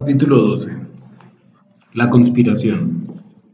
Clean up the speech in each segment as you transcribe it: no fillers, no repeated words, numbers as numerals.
Capítulo 12. La conspiración.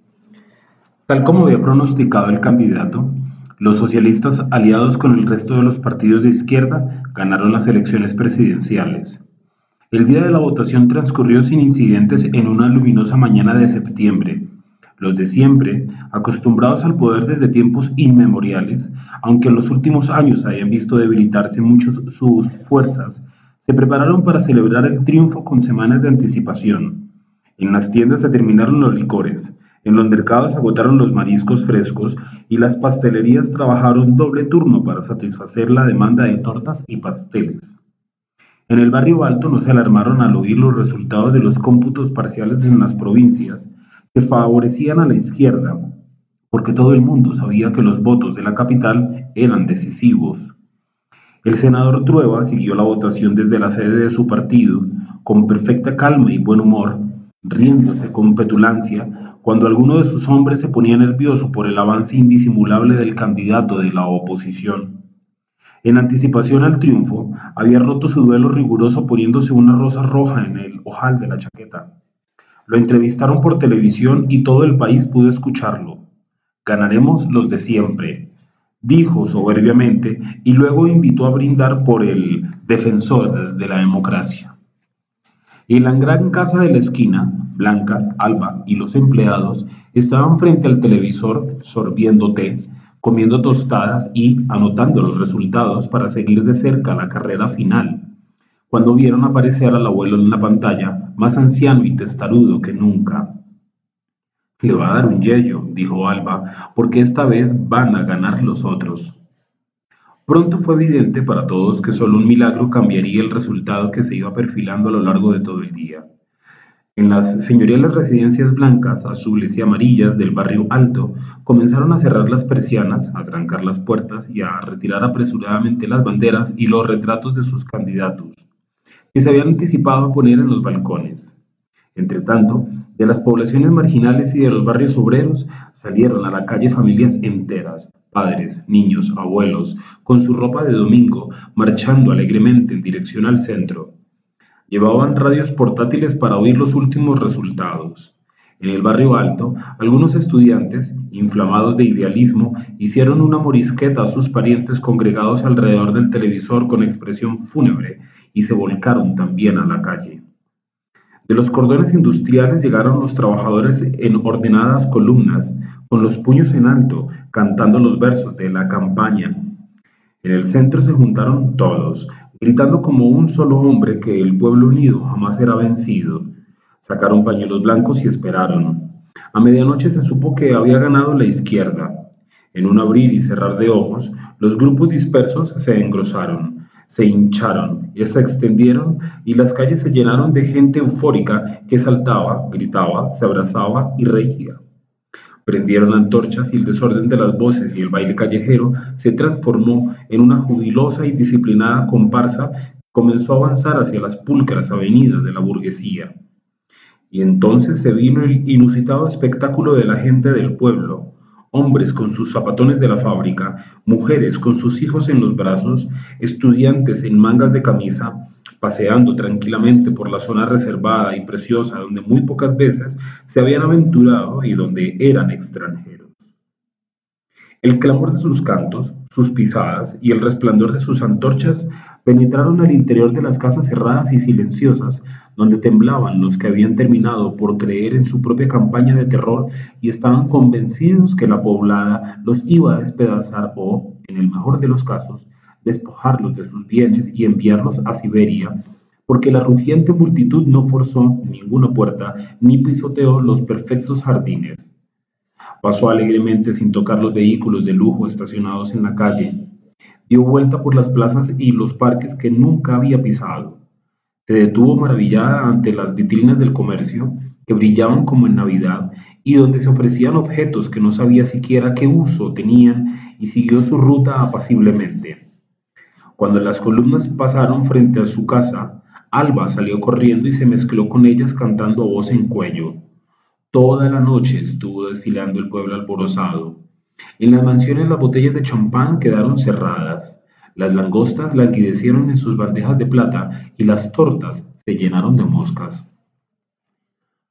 Tal como había pronosticado el candidato, los socialistas, aliados con el resto de los partidos de izquierda, ganaron las elecciones presidenciales. El día de la votación transcurrió sin incidentes en una luminosa mañana de septiembre. Los de siempre, acostumbrados al poder desde tiempos inmemoriales, aunque en los últimos años hayan visto debilitarse mucho sus fuerzas, se prepararon para celebrar el triunfo con semanas de anticipación. En las tiendas se terminaron los licores, en los mercados se agotaron los mariscos frescos y las pastelerías trabajaron doble turno para satisfacer la demanda de tortas y pasteles. En el barrio alto no se alarmaron al oír los resultados de los cómputos parciales en las provincias que favorecían a la izquierda, porque todo el mundo sabía que los votos de la capital eran decisivos. El senador Trueba siguió la votación desde la sede de su partido, con perfecta calma y buen humor, riéndose con petulancia cuando alguno de sus hombres se ponía nervioso por el avance indisimulable del candidato de la oposición. En anticipación al triunfo, había roto su duelo riguroso poniéndose una rosa roja en el ojal de la chaqueta. Lo entrevistaron por televisión y todo el país pudo escucharlo. Ganaremos los de siempre, dijo soberbiamente y luego invitó a brindar por el defensor de la democracia. En la gran casa de la esquina, Blanca, Alba y los empleados estaban frente al televisor sorbiendo té, comiendo tostadas y anotando los resultados para seguir de cerca la carrera final, cuando vieron aparecer al abuelo en la pantalla, más anciano y testarudo que nunca. Le va a dar un yello, dijo Alba, porque esta vez van a ganar los otros. Pronto fue evidente para todos que solo un milagro cambiaría el resultado que se iba perfilando a lo largo de todo el día. En las señoriales residencias blancas, azules y amarillas del barrio alto, comenzaron a cerrar las persianas, a trancar las puertas y a retirar apresuradamente las banderas y los retratos de sus candidatos, que se habían anticipado a poner en los balcones. Entretanto, de las poblaciones marginales y de los barrios obreros salieron a la calle familias enteras, padres, niños, abuelos, con su ropa de domingo, marchando alegremente en dirección al centro. Llevaban radios portátiles para oír los últimos resultados. En el barrio alto, algunos estudiantes, inflamados de idealismo, hicieron una morisqueta a sus parientes congregados alrededor del televisor con expresión fúnebre y se volcaron también a la calle. De los cordones industriales llegaron los trabajadores en ordenadas columnas, con los puños en alto, cantando los versos de la campaña. En el centro se juntaron todos, gritando como un solo hombre que el pueblo unido jamás será vencido. Sacaron pañuelos blancos y esperaron. A medianoche se supo que había ganado la izquierda. En un abrir y cerrar de ojos, los grupos dispersos se engrosaron, se hincharon y se extendieron y las calles se llenaron de gente eufórica que saltaba, gritaba, se abrazaba y reía. Prendieron antorchas y el desorden de las voces y el baile callejero se transformó en una jubilosa y disciplinada comparsa que comenzó a avanzar hacia las pulcras avenidas de la burguesía. Y entonces se vino el inusitado espectáculo de la gente del pueblo, hombres con sus zapatones de la fábrica, mujeres con sus hijos en los brazos, estudiantes en mangas de camisa, paseando tranquilamente por la zona reservada y preciosa donde muy pocas veces se habían aventurado y donde eran extranjeros. El clamor de sus cantos, sus pisadas y el resplandor de sus antorchas penetraron al interior de las casas cerradas y silenciosas, donde temblaban los que habían terminado por creer en su propia campaña de terror y estaban convencidos que la poblada los iba a despedazar o, en el mejor de los casos, despojarlos de sus bienes y enviarlos a Siberia, porque la rugiente multitud no forzó ninguna puerta ni pisoteó los perfectos jardines. Pasó alegremente sin tocar los vehículos de lujo estacionados en la calle. Dio vuelta por las plazas y los parques que nunca había pisado. Se detuvo maravillada ante las vitrinas del comercio, que brillaban como en Navidad, y donde se ofrecían objetos que no sabía siquiera qué uso tenían, y siguió su ruta apaciblemente. Cuando las columnas pasaron frente a su casa, Alba salió corriendo y se mezcló con ellas cantando a voz en cuello. Toda la noche estuvo desfilando el pueblo alborozado. En las mansiones las botellas de champán quedaron cerradas, las langostas languidecieron en sus bandejas de plata y las tortas se llenaron de moscas.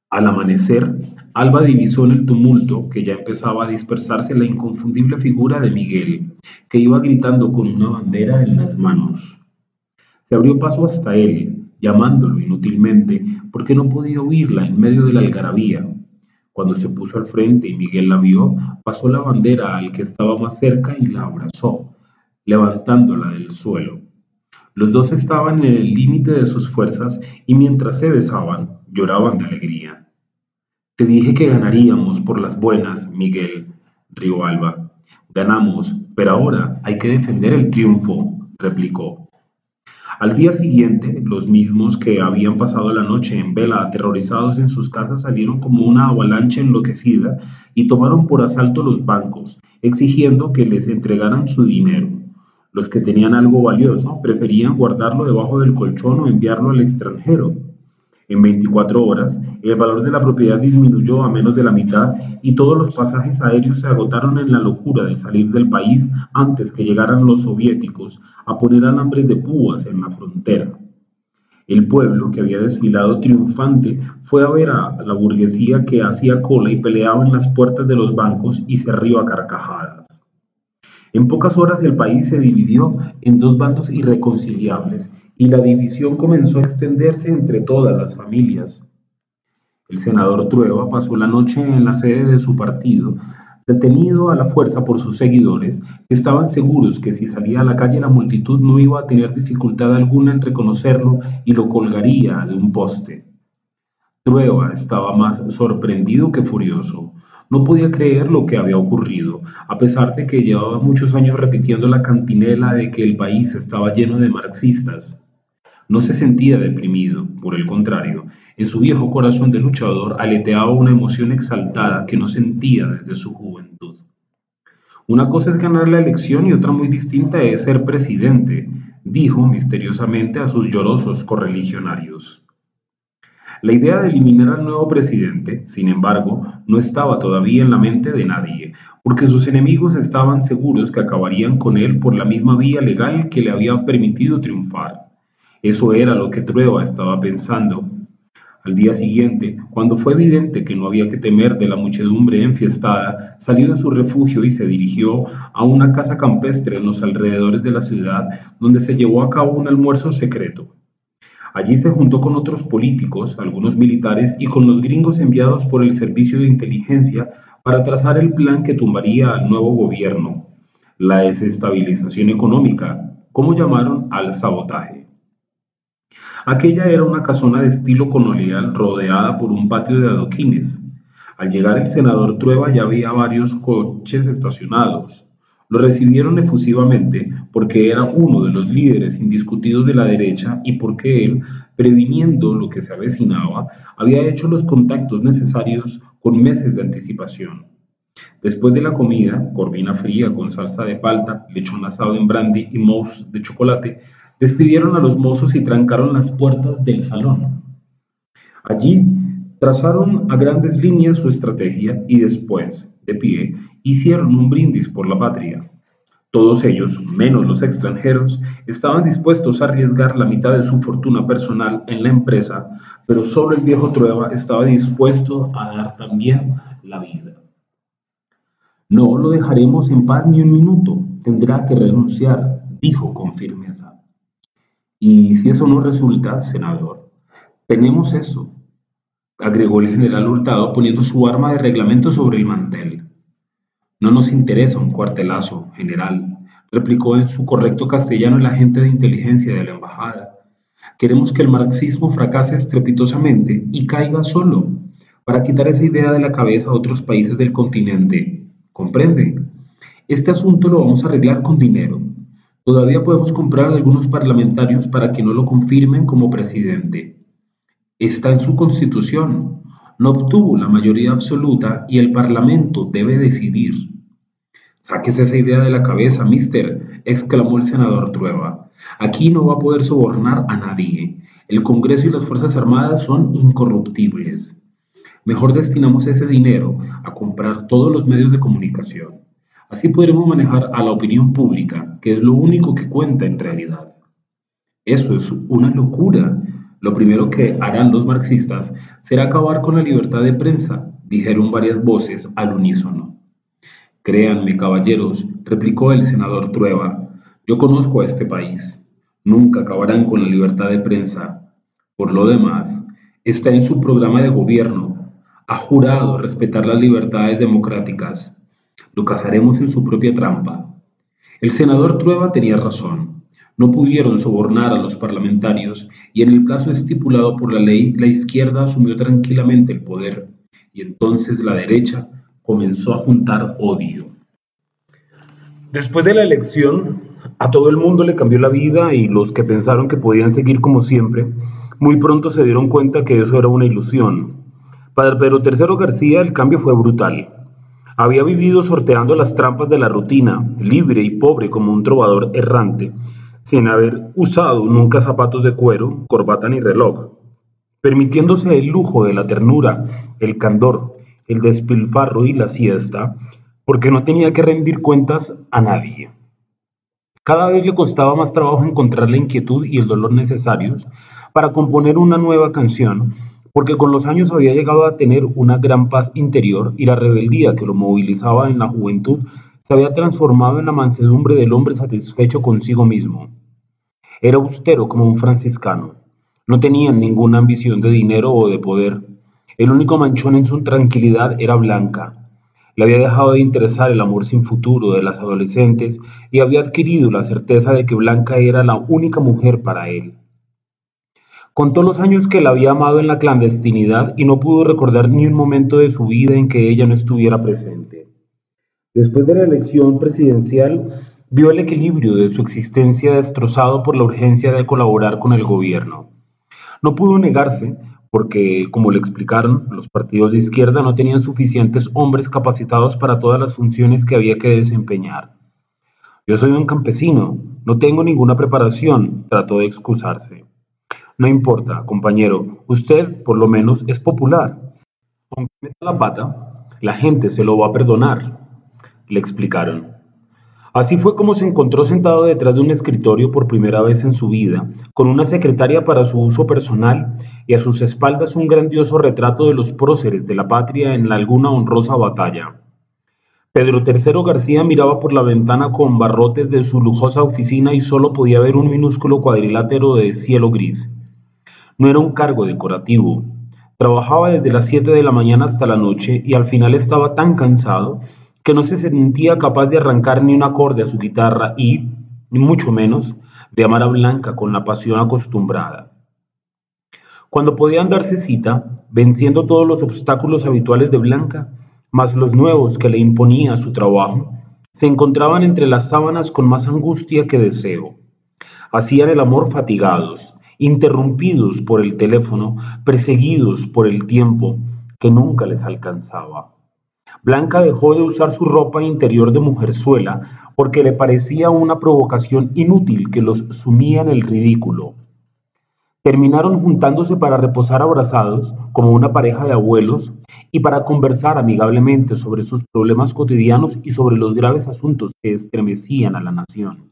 Al amanecer, Alba divisó en el tumulto que ya empezaba a dispersarse la inconfundible figura de Miguel, que iba gritando con una bandera en las manos. Se abrió paso hasta él, llamándolo inútilmente, porque no podía oírla en medio de la algarabía. Cuando se puso al frente y Miguel la vio, pasó la bandera al que estaba más cerca y la abrazó, levantándola del suelo. Los dos estaban en el límite de sus fuerzas y mientras se besaban, lloraban de alegría. Te dije que ganaríamos por las buenas, Miguel, rió Alba. Ganamos, pero ahora hay que defender el triunfo, replicó. Al día siguiente, los mismos que habían pasado la noche en vela aterrorizados en sus casas salieron como una avalancha enloquecida y tomaron por asalto los bancos, exigiendo que les entregaran su dinero. Los que tenían algo valioso preferían guardarlo debajo del colchón o enviarlo al extranjero. En 24 horas, el valor de la propiedad disminuyó a menos de la mitad y todos los pasajes aéreos se agotaron en la locura de salir del país antes que llegaran los soviéticos a poner alambres de púas en la frontera. El pueblo, que había desfilado triunfante, fue a ver a la burguesía que hacía cola y peleaba en las puertas de los bancos y se rió a carcajadas. En pocas horas el país se dividió en dos bandos irreconciliables y la división comenzó a extenderse entre todas las familias. El senador Trueba pasó la noche en la sede de su partido, detenido a la fuerza por sus seguidores, que estaban seguros que si salía a la calle la multitud no iba a tener dificultad alguna en reconocerlo y lo colgaría de un poste. Trueba estaba más sorprendido que furioso. No podía creer lo que había ocurrido, a pesar de que llevaba muchos años repitiendo la cantinela de que el país estaba lleno de marxistas. No se sentía deprimido, por el contrario, en su viejo corazón de luchador aleteaba una emoción exaltada que no sentía desde su juventud. Una cosa es ganar la elección y otra muy distinta es ser presidente, dijo misteriosamente a sus llorosos correligionarios. La idea de eliminar al nuevo presidente, sin embargo, no estaba todavía en la mente de nadie, porque sus enemigos estaban seguros que acabarían con él por la misma vía legal que le había permitido triunfar. Eso era lo que Trueba estaba pensando. Al día siguiente, cuando fue evidente que no había que temer de la muchedumbre enfiestada, salió de su refugio y se dirigió a una casa campestre en los alrededores de la ciudad, donde se llevó a cabo un almuerzo secreto. Allí se juntó con otros políticos, algunos militares y con los gringos enviados por el servicio de inteligencia para trazar el plan que tumbaría al nuevo gobierno, la desestabilización económica, como llamaron al sabotaje. Aquella era una casona de estilo colonial rodeada por un patio de adoquines. Al llegar el senador Trueba ya había varios coches estacionados. Lo recibieron efusivamente porque era uno de los líderes indiscutidos de la derecha y porque él, previniendo lo que se avecinaba, había hecho los contactos necesarios con meses de anticipación. Después de la comida, corvina fría con salsa de palta, lechón asado en brandy y mousse de chocolate, despidieron a los mozos y trancaron las puertas del salón. Allí trazaron a grandes líneas su estrategia y después, de pie, hicieron un brindis por la patria. Todos ellos, menos los extranjeros, estaban dispuestos a arriesgar la mitad de su fortuna personal en la empresa, pero solo el viejo Trueba estaba dispuesto a dar también la vida. No lo dejaremos en paz ni un minuto, tendrá que renunciar, dijo con firmeza. Y si eso no resulta, senador, tenemos eso, agregó el general Hurtado poniendo su arma de reglamento sobre el mantel. No nos interesa un cuartelazo, general, replicó en su correcto castellano el agente de inteligencia de la embajada. Queremos que el marxismo fracase estrepitosamente y caiga solo, para quitar esa idea de la cabeza a otros países del continente. ¿Comprende? Este asunto lo vamos a arreglar con dinero. Todavía podemos comprar a algunos parlamentarios para que no lo confirmen como presidente. Está en su constitución. No obtuvo la mayoría absoluta y el Parlamento debe decidir. Sáquese esa idea de la cabeza, mister, exclamó el senador Trueba. Aquí no va a poder sobornar a nadie. El Congreso y las Fuerzas Armadas son incorruptibles. Mejor destinamos ese dinero a comprar todos los medios de comunicación. Así podremos manejar a la opinión pública, que es lo único que cuenta en realidad. Eso es una locura, Lo primero que harán los marxistas será acabar con la libertad de prensa, dijeron varias voces al unísono. Créanme, caballeros, replicó el senador Trueba, yo conozco a este país. Nunca acabarán con la libertad de prensa. Por lo demás, está en su programa de gobierno. Ha jurado respetar las libertades democráticas. Lo cazaremos en su propia trampa. El senador Trueba tenía razón. No pudieron sobornar a los parlamentarios y en el plazo estipulado por la ley la izquierda asumió tranquilamente el poder y entonces la derecha comenzó a juntar odio. Después de la elección, a todo el mundo le cambió la vida y los que pensaron que podían seguir como siempre, muy pronto se dieron cuenta que eso era una ilusión. Para Pedro III García el cambio fue brutal. Había vivido sorteando las trampas de la rutina, libre y pobre como un trovador errante, sin haber usado nunca zapatos de cuero, corbata ni reloj, permitiéndose el lujo de la ternura, el candor, el despilfarro y la siesta, porque no tenía que rendir cuentas a nadie. Cada vez le costaba más trabajo encontrar la inquietud y el dolor necesarios para componer una nueva canción, porque con los años había llegado a tener una gran paz interior y la rebeldía que lo movilizaba en la juventud se había transformado en la mansedumbre del hombre satisfecho consigo mismo. Era austero como un franciscano. No tenía ninguna ambición de dinero o de poder. El único manchón en su tranquilidad era Blanca. Le había dejado de interesar el amor sin futuro de las adolescentes y había adquirido la certeza de que Blanca era la única mujer para él. Contó los años que la había amado en la clandestinidad y no pudo recordar ni un momento de su vida en que ella no estuviera presente. Después de la elección presidencial, vio el equilibrio de su existencia destrozado por la urgencia de colaborar con el gobierno. No pudo negarse, porque, como le explicaron, los partidos de izquierda no tenían suficientes hombres capacitados para todas las funciones que había que desempeñar. Yo soy un campesino, no tengo ninguna preparación, trató de excusarse. No importa, compañero, usted por lo menos es popular. Aunque meta la pata, la gente se lo va a perdonar, le explicaron. Así fue como se encontró sentado detrás de un escritorio por primera vez en su vida, con una secretaria para su uso personal y a sus espaldas un grandioso retrato de los próceres de la patria en alguna honrosa batalla. Pedro III García miraba por la ventana con barrotes de su lujosa oficina y solo podía ver un minúsculo cuadrilátero de cielo gris. No era un cargo decorativo. Trabajaba desde las 7 de la mañana hasta la noche y al final estaba tan cansado que no se sentía capaz de arrancar ni un acorde a su guitarra y, ni mucho menos, de amar a Blanca con la pasión acostumbrada. Cuando podían darse cita, venciendo todos los obstáculos habituales de Blanca, más los nuevos que le imponía su trabajo, se encontraban entre las sábanas con más angustia que deseo. Hacían el amor fatigados, interrumpidos por el teléfono, perseguidos por el tiempo que nunca les alcanzaba. Blanca dejó de usar su ropa interior de mujerzuela porque le parecía una provocación inútil que los sumía en el ridículo. Terminaron juntándose para reposar abrazados, como una pareja de abuelos, y para conversar amigablemente sobre sus problemas cotidianos y sobre los graves asuntos que estremecían a la nación.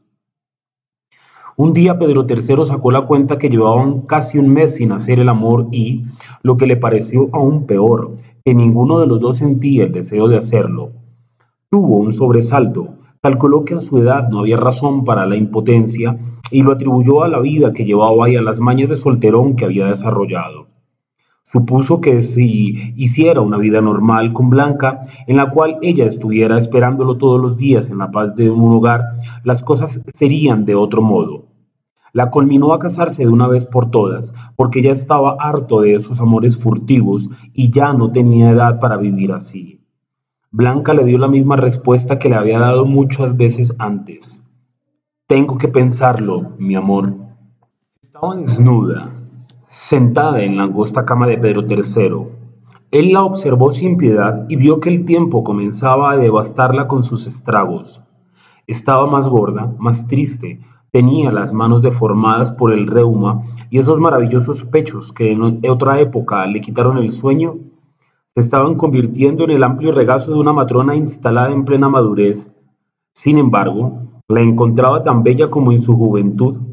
Un día Pedro III sacó la cuenta que llevaban casi un mes sin hacer el amor y, lo que le pareció aún peor, que ninguno de los dos sentía el deseo de hacerlo. Tuvo un sobresalto, calculó que a su edad no había razón para la impotencia y lo atribuyó a la vida que llevaba y a las mañas de solterón que había desarrollado. Supuso que si hiciera una vida normal con Blanca, en la cual ella estuviera esperándolo todos los días en la paz de un hogar, las cosas serían de otro modo. La conminó a casarse de una vez por todas, porque ya estaba harto de esos amores furtivos y ya no tenía edad para vivir así. Blanca le dio la misma respuesta que le había dado muchas veces antes. Tengo que pensarlo, mi amor. Estaba desnuda, sentada en la angosta cama de Pedro III. Él la observó sin piedad y vio que el tiempo comenzaba a devastarla con sus estragos. Estaba más gorda, más triste, tenía las manos deformadas por el reuma y esos maravillosos pechos que en otra época le quitaron el sueño, se estaban convirtiendo en el amplio regazo de una matrona instalada en plena madurez. Sin embargo, la encontraba tan bella como en su juventud,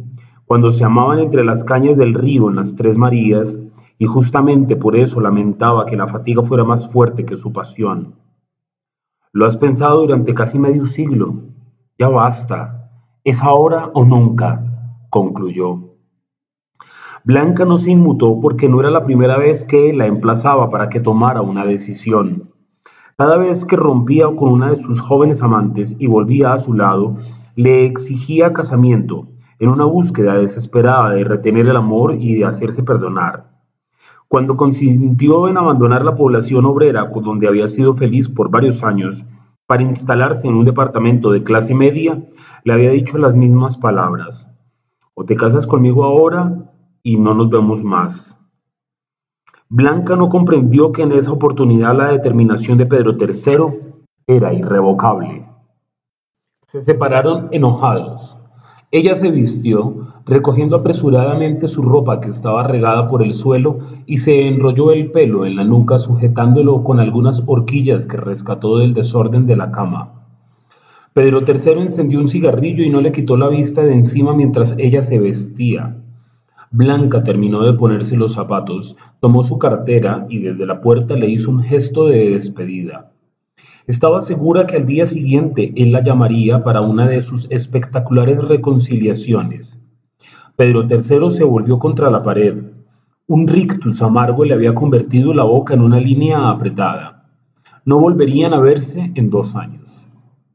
cuando se amaban entre las cañas del río en las Tres Marías, y justamente por eso lamentaba que la fatiga fuera más fuerte que su pasión. Lo has pensado durante casi medio siglo. Ya basta. ¿Es ahora o nunca?, concluyó. Blanca no se inmutó porque no era la primera vez que la emplazaba para que tomara una decisión. Cada vez que rompía con una de sus jóvenes amantes y volvía a su lado, le exigía casamiento, en una búsqueda desesperada de retener el amor y de hacerse perdonar. Cuando consintió en abandonar la población obrera donde había sido feliz por varios años, para instalarse en un departamento de clase media, le había dicho las mismas palabras: o te casas conmigo ahora y no nos vemos más. Blanca no comprendió que en esa oportunidad la determinación de Pedro III era irrevocable. Se separaron enojados. Ella se vistió, recogiendo apresuradamente su ropa que estaba regada por el suelo, y se enrolló el pelo en la nuca sujetándolo con algunas horquillas que rescató del desorden de la cama. Pedro III encendió un cigarrillo y no le quitó la vista de encima mientras ella se vestía. Blanca terminó de ponerse los zapatos, tomó su cartera y desde la puerta le hizo un gesto de despedida. Estaba segura que al día siguiente él la llamaría para una de sus espectaculares reconciliaciones. Pedro III se volvió contra la pared. Un rictus amargo le había convertido la boca en una línea apretada. No volverían a verse en 2 años.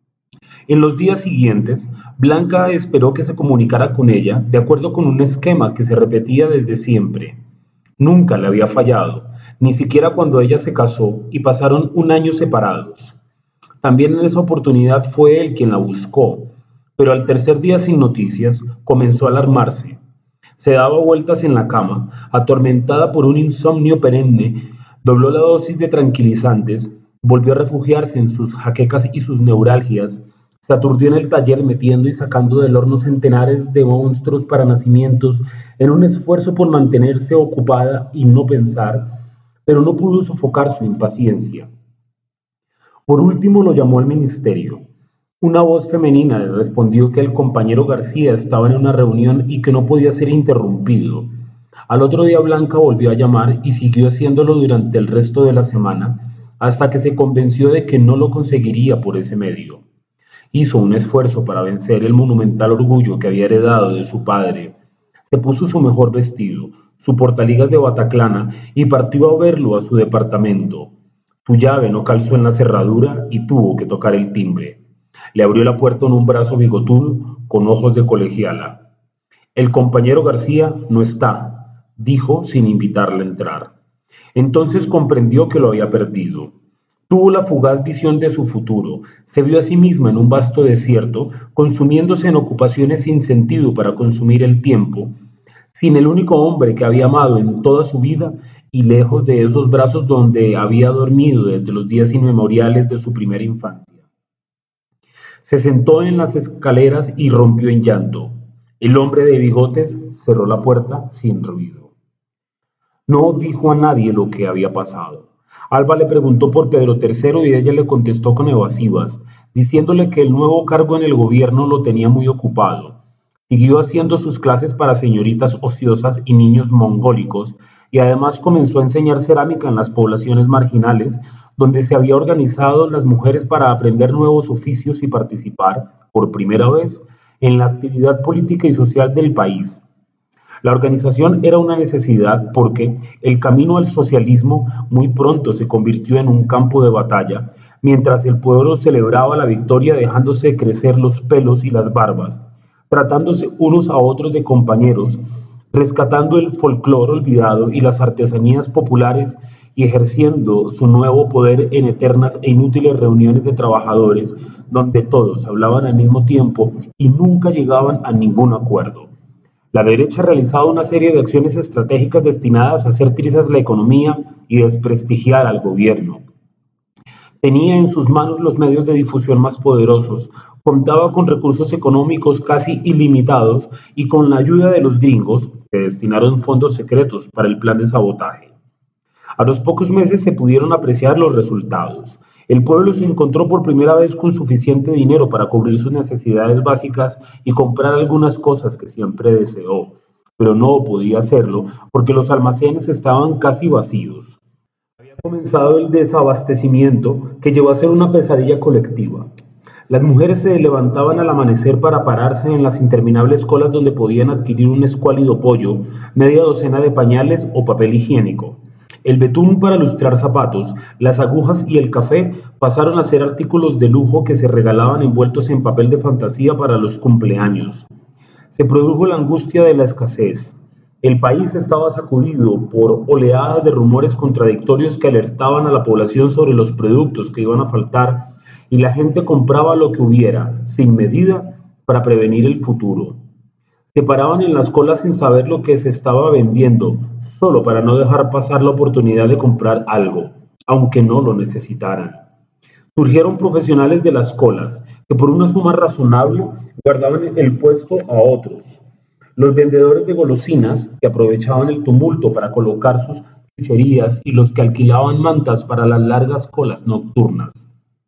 En los días siguientes, Blanca esperó que se comunicara con ella de acuerdo con un esquema que se repetía desde siempre. Nunca le había fallado, ni siquiera cuando ella se casó y pasaron 1 año separados. También en esa oportunidad fue él quien la buscó, pero al tercer día sin noticias comenzó a alarmarse. Se daba vueltas en la cama, atormentada por un insomnio perenne, dobló la dosis de tranquilizantes, volvió a refugiarse en sus jaquecas y sus neuralgias, se aturdió en el taller metiendo y sacando del horno centenares de monstruos para nacimientos en un esfuerzo por mantenerse ocupada y no pensar, pero no pudo sofocar su impaciencia. Por último lo llamó al ministerio. Una voz femenina le respondió que el compañero García estaba en una reunión y que no podía ser interrumpido. Al otro día Blanca volvió a llamar y siguió haciéndolo durante el resto de la semana, hasta que se convenció de que no lo conseguiría por ese medio. Hizo un esfuerzo para vencer el monumental orgullo que había heredado de su padre. Se puso su mejor vestido, su portaligas de bataclana y partió a verlo a su departamento. Su llave no calzó en la cerradura y tuvo que tocar el timbre. Le abrió la puerta un brazo bigotudo con ojos de colegiala. El compañero García no está, dijo sin invitarla a entrar. Entonces comprendió que lo había perdido. Tuvo la fugaz visión de su futuro, se vio a sí misma en un vasto desierto, consumiéndose en ocupaciones sin sentido para consumir el tiempo, sin el único hombre que había amado en toda su vida y lejos de esos brazos donde había dormido desde los días inmemoriales de su primera infancia. Se sentó en las escaleras y rompió en llanto. El hombre de bigotes cerró la puerta sin ruido. No dijo a nadie lo que había pasado. Alba le preguntó por Pedro III y ella le contestó con evasivas, diciéndole que el nuevo cargo en el gobierno lo tenía muy ocupado. Siguió haciendo sus clases para señoritas ociosas y niños mongólicos y además comenzó a enseñar cerámica en las poblaciones marginales, donde se había organizado las mujeres para aprender nuevos oficios y participar, por primera vez, en la actividad política y social del país. La organización era una necesidad porque el camino al socialismo muy pronto se convirtió en un campo de batalla, mientras el pueblo celebraba la victoria dejándose crecer los pelos y las barbas, tratándose unos a otros de compañeros, rescatando el folclore olvidado y las artesanías populares y ejerciendo su nuevo poder en eternas e inútiles reuniones de trabajadores donde todos hablaban al mismo tiempo y nunca llegaban a ningún acuerdo. La derecha realizaba una serie de acciones estratégicas destinadas a hacer trizas la economía y desprestigiar al gobierno. Tenía en sus manos los medios de difusión más poderosos, contaba con recursos económicos casi ilimitados y con la ayuda de los gringos, que destinaron fondos secretos para el plan de sabotaje. A los pocos meses se pudieron apreciar los resultados. El pueblo se encontró por primera vez con suficiente dinero para cubrir sus necesidades básicas y comprar algunas cosas que siempre deseó, pero no podía hacerlo porque los almacenes estaban casi vacíos. Había comenzado el desabastecimiento que llevó a ser una pesadilla colectiva. Las mujeres se levantaban al amanecer para pararse en las interminables colas donde podían adquirir un escuálido pollo, media docena de pañales o papel higiénico. El betún para lustrar zapatos, las agujas y el café pasaron a ser artículos de lujo que se regalaban envueltos en papel de fantasía para los cumpleaños. Se produjo la angustia de la escasez. El país estaba sacudido por oleadas de rumores contradictorios que alertaban a la población sobre los productos que iban a faltar y la gente compraba lo que hubiera, sin medida, para prevenir el futuro. Se paraban en las colas sin saber lo que se estaba vendiendo, solo para no dejar pasar la oportunidad de comprar algo, aunque no lo necesitaran. Surgieron profesionales de las colas, que por una suma razonable guardaban el puesto a otros. Los vendedores de golosinas, que aprovechaban el tumulto para colocar sus chucherías, y los que alquilaban mantas para las largas colas nocturnas.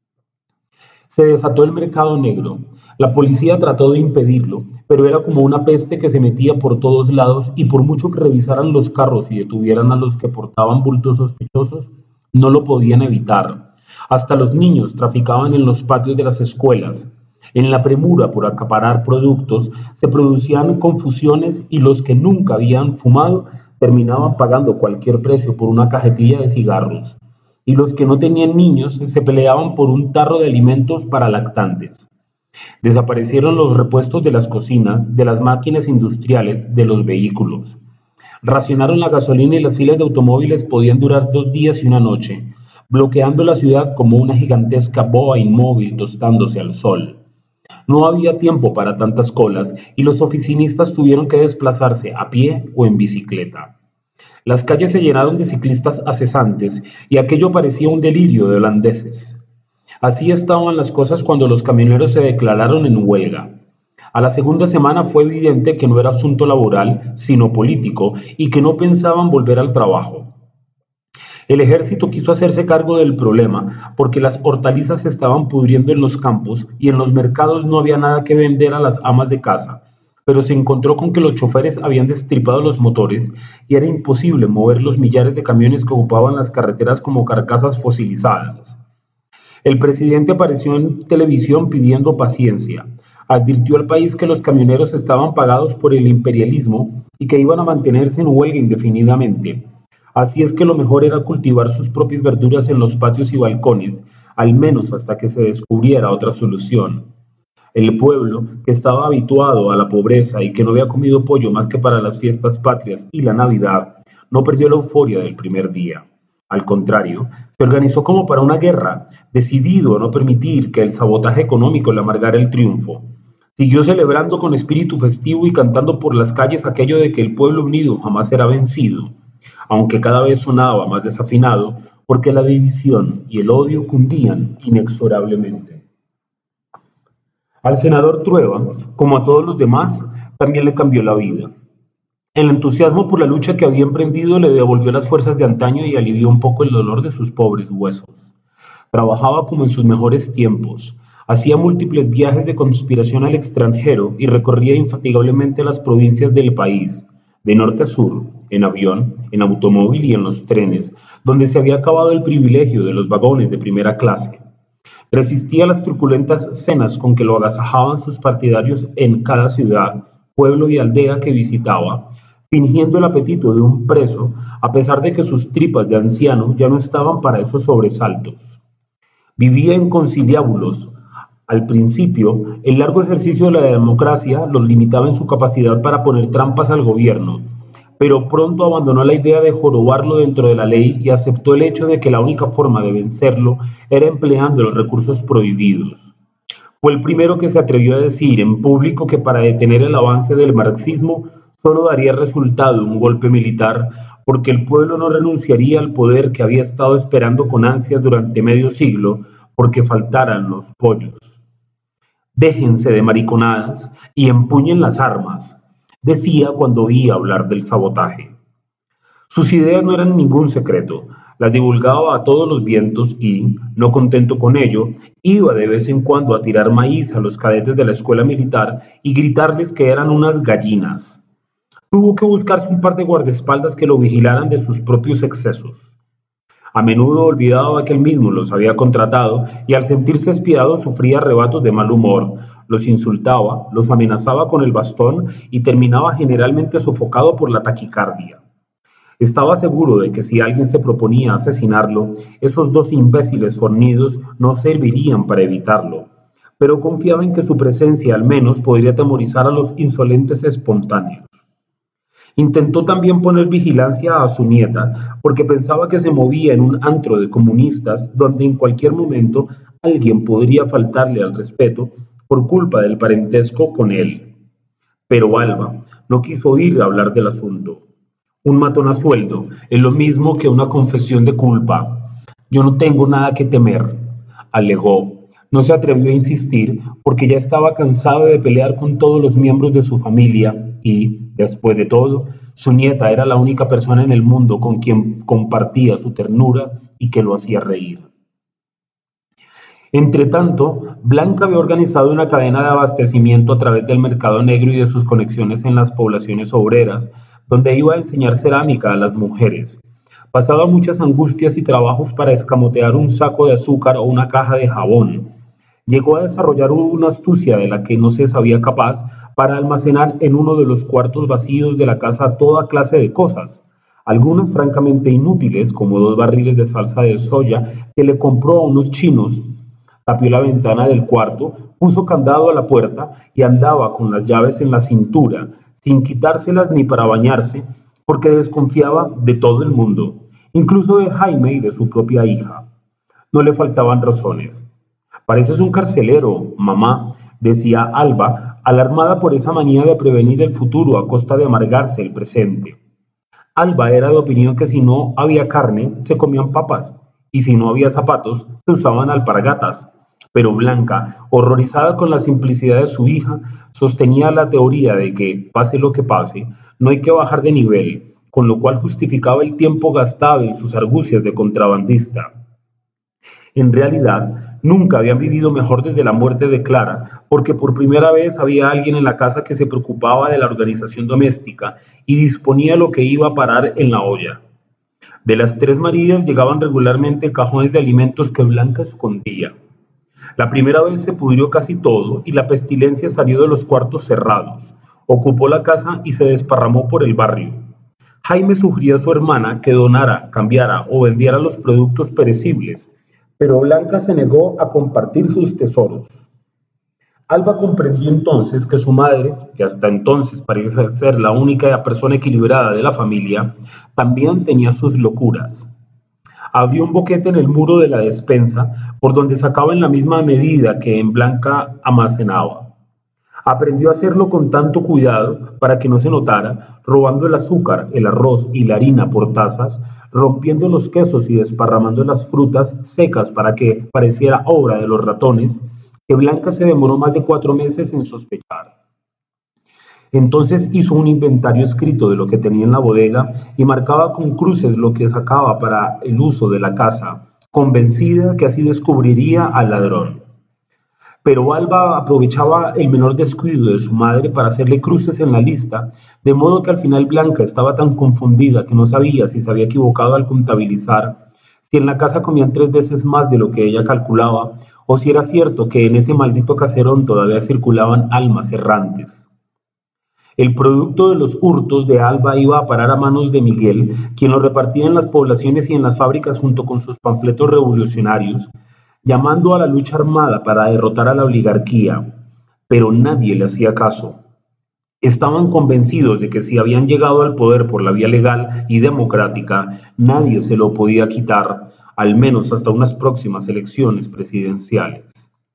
Se desató el mercado negro. La policía trató de impedirlo, pero era como una peste que se metía por todos lados y por mucho que revisaran los carros y detuvieran a los que portaban bultos sospechosos, no lo podían evitar. Hasta los niños traficaban en los patios de las escuelas. En la premura por acaparar productos se producían confusiones y los que nunca habían fumado terminaban pagando cualquier precio por una cajetilla de cigarros. Y los que no tenían niños se peleaban por un tarro de alimentos para lactantes. Desaparecieron los repuestos de las cocinas, de las máquinas industriales, de los vehículos. Racionaron la gasolina y las filas de automóviles podían durar 2 días y una noche, bloqueando la ciudad como una gigantesca boa inmóvil tostándose al sol. No había tiempo para tantas colas y los oficinistas tuvieron que desplazarse a pie o en bicicleta. Las calles se llenaron de ciclistas acesantes y aquello parecía un delirio de holandeses. Así estaban las cosas cuando los camioneros se declararon en huelga. A la segunda semana fue evidente que no era asunto laboral, sino político, y que no pensaban volver al trabajo. El ejército quiso hacerse cargo del problema porque las hortalizas se estaban pudriendo en los campos y en los mercados no había nada que vender a las amas de casa, pero se encontró con que los choferes habían destripado los motores y era imposible mover los millares de camiones que ocupaban las carreteras como carcasas fosilizadas. El presidente apareció en televisión pidiendo paciencia. Advirtió al país que los camioneros estaban pagados por el imperialismo y que iban a mantenerse en huelga indefinidamente. Así es que lo mejor era cultivar sus propias verduras en los patios y balcones, al menos hasta que se descubriera otra solución. El pueblo, que estaba habituado a la pobreza y que no había comido pollo más que para las fiestas patrias y la Navidad, no perdió la euforia del primer día. Al contrario, se organizó como para una guerra, decidido a no permitir que el sabotaje económico le amargara el triunfo. Siguió celebrando con espíritu festivo y cantando por las calles aquello de que el pueblo unido jamás será vencido, aunque cada vez sonaba más desafinado porque la división y el odio cundían inexorablemente. Al senador Trueba, como a todos los demás, también le cambió la vida. El entusiasmo por la lucha que había emprendido le devolvió las fuerzas de antaño y alivió un poco el dolor de sus pobres huesos. Trabajaba como en sus mejores tiempos, hacía múltiples viajes de conspiración al extranjero y recorría infatigablemente las provincias del país, de norte a sur, en avión, en automóvil y en los trenes, donde se había acabado el privilegio de los vagones de primera clase. Resistía las truculentas cenas con que lo agasajaban sus partidarios en cada ciudad, pueblo y aldea que visitaba, fingiendo el apetito de un preso, a pesar de que sus tripas de anciano ya no estaban para esos sobresaltos. Vivía en conciliábulos. Al principio, el largo ejercicio de la democracia los limitaba en su capacidad para poner trampas al gobierno, pero pronto abandonó la idea de jorobarlo dentro de la ley y aceptó el hecho de que la única forma de vencerlo era empleando los recursos prohibidos. Fue el primero que se atrevió a decir en público que para detener el avance del marxismo solo daría resultado un golpe militar, porque el pueblo no renunciaría al poder que había estado esperando con ansias durante medio siglo, porque faltaran los pollos. Déjense de mariconadas y empuñen las armas, decía cuando oía hablar del sabotaje. Sus ideas no eran ningún secreto. Las divulgaba a todos los vientos y, no contento con ello, iba de vez en cuando a tirar maíz a los cadetes de la escuela militar y gritarles que eran unas gallinas. Tuvo que buscarse un par de guardaespaldas que lo vigilaran de sus propios excesos. A menudo olvidaba que él mismo los había contratado y al sentirse espiado sufría arrebatos de mal humor, los insultaba, los amenazaba con el bastón y terminaba generalmente sofocado por la taquicardia. Estaba seguro de que si alguien se proponía asesinarlo, esos dos imbéciles fornidos no servirían para evitarlo, pero confiaba en que su presencia al menos podría atemorizar a los insolentes espontáneos. Intentó también poner vigilancia a su nieta, porque pensaba que se movía en un antro de comunistas donde en cualquier momento alguien podría faltarle al respeto por culpa del parentesco con él. Pero Alba no quiso oír hablar del asunto. Un matón a sueldo es lo mismo que una confesión de culpa. Yo no tengo nada que temer, alegó. No se atrevió a insistir porque ya estaba cansado de pelear con todos los miembros de su familia y, después de todo, su nieta era la única persona en el mundo con quien compartía su ternura y que lo hacía reír. Entretanto, Blanca había organizado una cadena de abastecimiento a través del mercado negro y de sus conexiones en las poblaciones obreras, donde iba a enseñar cerámica a las mujeres. Pasaba muchas angustias y trabajos para escamotear un saco de azúcar o una caja de jabón. Llegó a desarrollar una astucia de la que no se sabía capaz para almacenar en uno de los cuartos vacíos de la casa toda clase de cosas, algunas francamente inútiles, como 2 barriles de salsa de soya que le compró a unos chinos. Tapió la ventana del cuarto, puso candado a la puerta y andaba con las llaves en la cintura, sin quitárselas ni para bañarse, porque desconfiaba de todo el mundo, incluso de Jaime y de su propia hija. No le faltaban razones. Pareces un carcelero, mamá, decía Alba, alarmada por esa manía de prevenir el futuro a costa de amargarse el presente. Alba era de opinión que si no había carne, se comían papas, y si no había zapatos, se usaban alpargatas. Pero Blanca, horrorizada con la simplicidad de su hija, sostenía la teoría de que, pase lo que pase, no hay que bajar de nivel, con lo cual justificaba el tiempo gastado en sus argucias de contrabandista. En realidad, nunca habían vivido mejor desde la muerte de Clara, porque por primera vez había alguien en la casa que se preocupaba de la organización doméstica y disponía lo que iba a parar en la olla. De las 3 Marías llegaban regularmente cajones de alimentos que Blanca escondía. La primera vez se pudrió casi todo y la pestilencia salió de los cuartos cerrados, ocupó la casa y se desparramó por el barrio. Jaime sugirió a su hermana que donara, cambiara o vendiera los productos perecibles, pero Blanca se negó a compartir sus tesoros. Alba comprendió entonces que su madre, que hasta entonces parecía ser la única persona equilibrada de la familia, también tenía sus locuras. Abrió un boquete en el muro de la despensa, por donde sacaba en la misma medida que en Blanca almacenaba. Aprendió a hacerlo con tanto cuidado para que no se notara, robando el azúcar, el arroz y la harina por tazas, rompiendo los quesos y desparramando las frutas secas para que pareciera obra de los ratones, que Blanca se demoró más de 4 meses en sospechar. Entonces hizo un inventario escrito de lo que tenía en la bodega y marcaba con cruces lo que sacaba para el uso de la casa, convencida que así descubriría al ladrón. Pero Alba aprovechaba el menor descuido de su madre para hacerle cruces en la lista, de modo que al final Blanca estaba tan confundida que no sabía si se había equivocado al contabilizar, si en la casa comían 3 veces más de lo que ella calculaba, o si era cierto que en ese maldito caserón todavía circulaban almas errantes. El producto de los hurtos de Alba iba a parar a manos de Miguel, quien lo repartía en las poblaciones y en las fábricas junto con sus panfletos revolucionarios, llamando a la lucha armada para derrotar a la oligarquía, pero nadie le hacía caso. Estaban convencidos de que si habían llegado al poder por la vía legal y democrática, nadie se lo podía quitar, al menos hasta unas próximas elecciones presidenciales.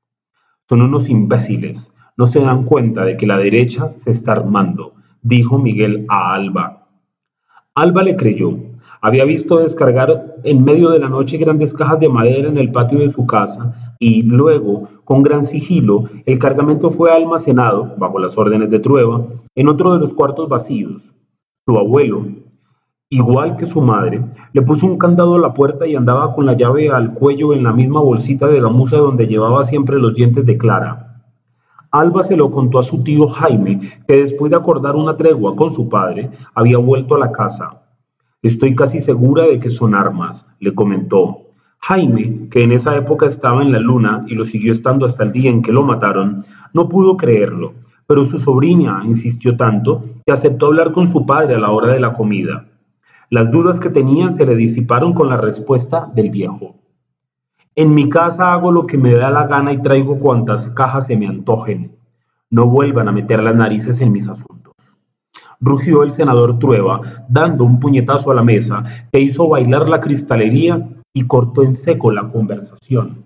Son unos imbéciles, no se dan cuenta de que la derecha se está armando, dijo Miguel a Alba. Alba le creyó. Había visto descargar en medio de la noche grandes cajas de madera en el patio de su casa y luego, con gran sigilo, el cargamento fue almacenado, bajo las órdenes de Trueba, en otro de los cuartos vacíos. Su abuelo, Igual que su madre, le puso un candado a la puerta y andaba con la llave al cuello en la misma bolsita de gamuza donde llevaba siempre los dientes de Clara. Alba se lo contó a su tío Jaime, que después de acordar una tregua con su padre, había vuelto a la casa. Estoy casi segura de que son armas, le comentó. Jaime, que en esa época estaba en la luna y lo siguió estando hasta el día en que lo mataron, no pudo creerlo, pero su sobrina insistió tanto que aceptó hablar con su padre a la hora de la comida. Las dudas que tenían se le disiparon con la respuesta del viejo. En mi casa hago lo que me da la gana y traigo cuantas cajas se me antojen. No vuelvan a meter las narices en mis asuntos. Rugió el senador Trueba, dando un puñetazo a la mesa que hizo bailar la cristalería y cortó en seco la conversación.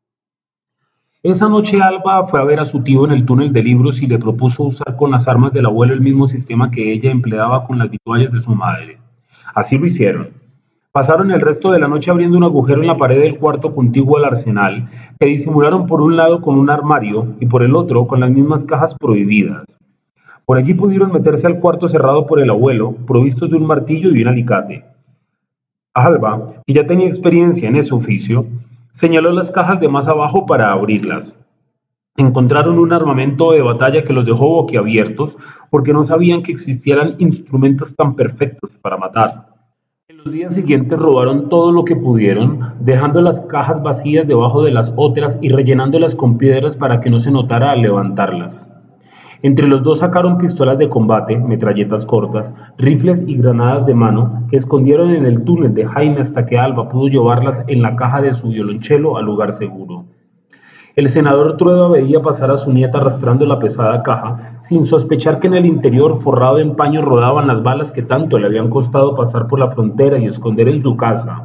Esa noche Alba fue a ver a su tío en el túnel de libros y le propuso usar con las armas del abuelo el mismo sistema que ella empleaba con las vituallas de su madre. Así lo hicieron. Pasaron el resto de la noche abriendo un agujero en la pared del cuarto contiguo al arsenal, que disimularon por un lado con un armario y por el otro con las mismas cajas prohibidas. Por allí pudieron meterse al cuarto cerrado por el abuelo, provistos de un martillo y un alicate. Alba, que ya tenía experiencia en ese oficio, señaló las cajas de más abajo para abrirlas. Encontraron un armamento de batalla que los dejó boquiabiertos porque no sabían que existieran instrumentos tan perfectos para matar. En los días siguientes robaron todo lo que pudieron, dejando las cajas vacías debajo de las otras y rellenándolas con piedras para que no se notara al levantarlas. Entre los dos sacaron pistolas de combate, metralletas cortas, rifles y granadas de mano que escondieron en el túnel de Jaime hasta que Alba pudo llevarlas en la caja de su violonchelo al lugar seguro. El senador Trueba veía pasar a su nieta arrastrando la pesada caja, sin sospechar que en el interior forrado en paño rodaban las balas que tanto le habían costado pasar por la frontera y esconder en su casa.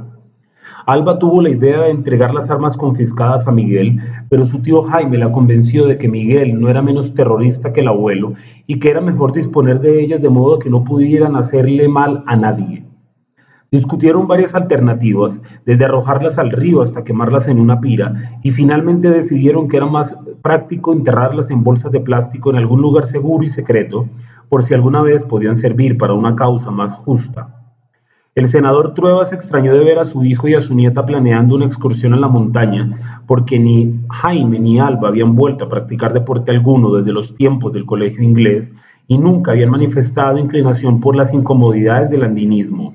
Alba tuvo la idea de entregar las armas confiscadas a Miguel, pero su tío Jaime la convenció de que Miguel no era menos terrorista que el abuelo y que era mejor disponer de ellas de modo que no pudieran hacerle mal a nadie. Discutieron varias alternativas, desde arrojarlas al río hasta quemarlas en una pira, y finalmente decidieron que era más práctico enterrarlas en bolsas de plástico en algún lugar seguro y secreto, por si alguna vez podían servir para una causa más justa. El senador Trueba se extrañó de ver a su hijo y a su nieta planeando una excursión a la montaña, porque ni Jaime ni Alba habían vuelto a practicar deporte alguno desde los tiempos del colegio inglés y nunca habían manifestado inclinación por las incomodidades del andinismo.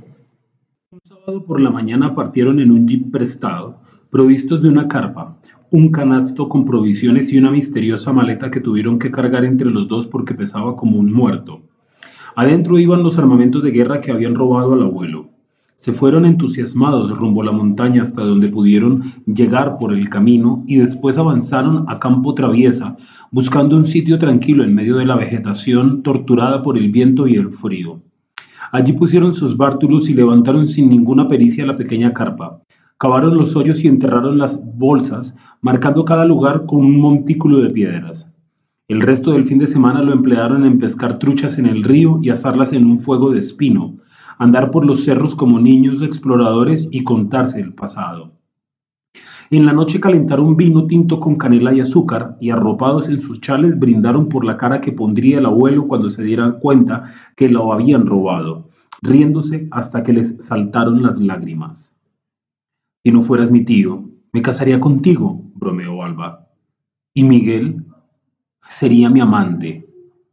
Un sábado por la mañana partieron en un jeep prestado, provistos de una carpa, un canasto con provisiones y una misteriosa maleta que tuvieron que cargar entre los dos porque pesaba como un muerto. Adentro iban los armamentos de guerra que habían robado al abuelo. Se fueron entusiasmados rumbo a la montaña hasta donde pudieron llegar por el camino y después avanzaron a campo traviesa, buscando un sitio tranquilo en medio de la vegetación torturada por el viento y el frío. Allí pusieron sus bártulos y levantaron sin ninguna pericia la pequeña carpa. Cavaron los hoyos y enterraron las bolsas, marcando cada lugar con un montículo de piedras. El resto del fin de semana lo emplearon en pescar truchas en el río y asarlas en un fuego de espino, andar por los cerros como niños exploradores y contarse el pasado. En la noche calentaron vino tinto con canela y azúcar y arropados en sus chales brindaron por la cara que pondría el abuelo cuando se dieran cuenta que lo habían robado, riéndose hasta que les saltaron las lágrimas. Si no fueras mi tío, me casaría contigo, bromeó Alba. ¿Y Miguel? Sería mi amante.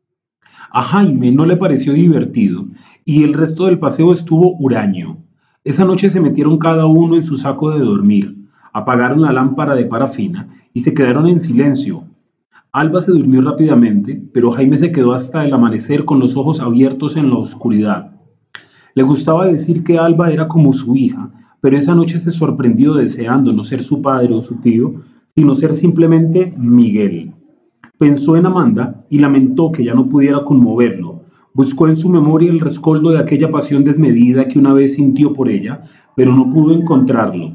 A Jaime no le pareció divertido y el resto del paseo estuvo huraño. Esa noche se metieron cada uno en su saco de dormir, apagaron la lámpara de parafina y se quedaron en silencio. Alba se durmió rápidamente, pero Jaime se quedó hasta el amanecer con los ojos abiertos en la oscuridad. Le gustaba decir que Alba era como su hija, pero esa noche se sorprendió deseando no ser su padre o su tío, sino ser simplemente Miguel. Pensó en Amanda y lamentó que ya no pudiera conmoverlo. Buscó en su memoria el rescoldo de aquella pasión desmedida que una vez sintió por ella, pero no pudo encontrarlo.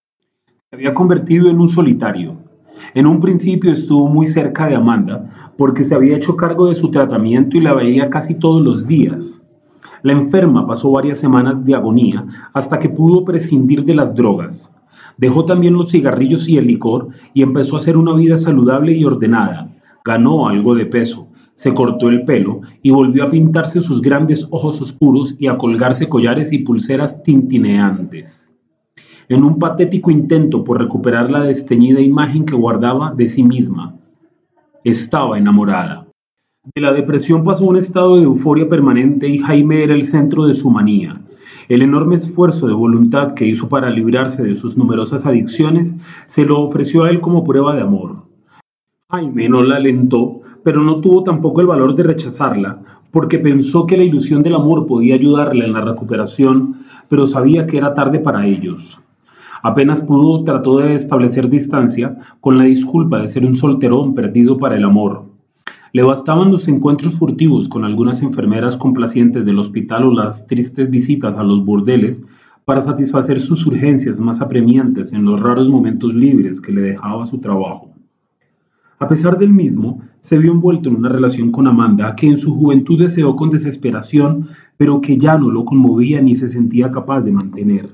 Se había convertido en un solitario. En un principio estuvo muy cerca de Amanda, porque se había hecho cargo de su tratamiento y la veía casi todos los días. La enferma pasó varias semanas de agonía hasta que pudo prescindir de las drogas. Dejó también los cigarrillos y el licor y empezó a hacer una vida saludable y ordenada. Ganó algo de peso, Se cortó el pelo y volvió a pintarse sus grandes ojos oscuros y a colgarse collares y pulseras tintineantes. En un patético intento por recuperar la desteñida imagen que guardaba de sí misma, estaba enamorada. De la depresión pasó a un estado de euforia permanente y Jaime era el centro de su manía. El enorme esfuerzo de voluntad que hizo para librarse de sus numerosas adicciones se lo ofreció a él como prueba de amor. Jaime no la alentó, pero no tuvo tampoco el valor de rechazarla, porque pensó que la ilusión del amor podía ayudarla en la recuperación, pero sabía que era tarde para ellos. Apenas pudo, trató de establecer distancia, con la disculpa de ser un solterón perdido para el amor. Le bastaban los encuentros furtivos con algunas enfermeras complacientes del hospital o las tristes visitas a los burdeles para satisfacer sus urgencias más apremiantes en los raros momentos libres que le dejaba su trabajo. A pesar del mismo, se vio envuelto en una relación con Amanda que en su juventud deseó con desesperación, pero que ya no lo conmovía ni se sentía capaz de mantener.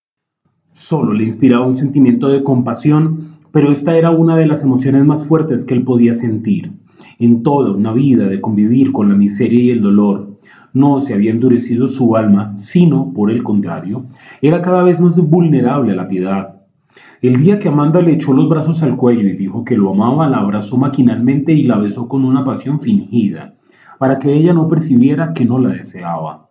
Solo le inspiraba un sentimiento de compasión, pero esta era una de las emociones más fuertes que él podía sentir. En toda una vida de convivir con la miseria y el dolor, no se había endurecido su alma, sino, por el contrario, era cada vez más vulnerable a la piedad. El día que Amanda le echó los brazos al cuello y dijo que lo amaba, la abrazó maquinalmente y la besó con una pasión fingida, para que ella no percibiera que no la deseaba.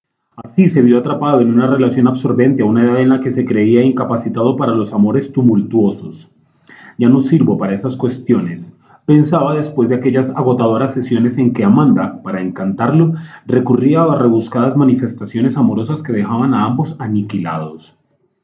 Así se vio atrapado en una relación absorbente a una edad en la que se creía incapacitado para los amores tumultuosos. Ya no sirvo para esas cuestiones, pensaba después de aquellas agotadoras sesiones en que Amanda, para encantarlo, recurría a rebuscadas manifestaciones amorosas que dejaban a ambos aniquilados.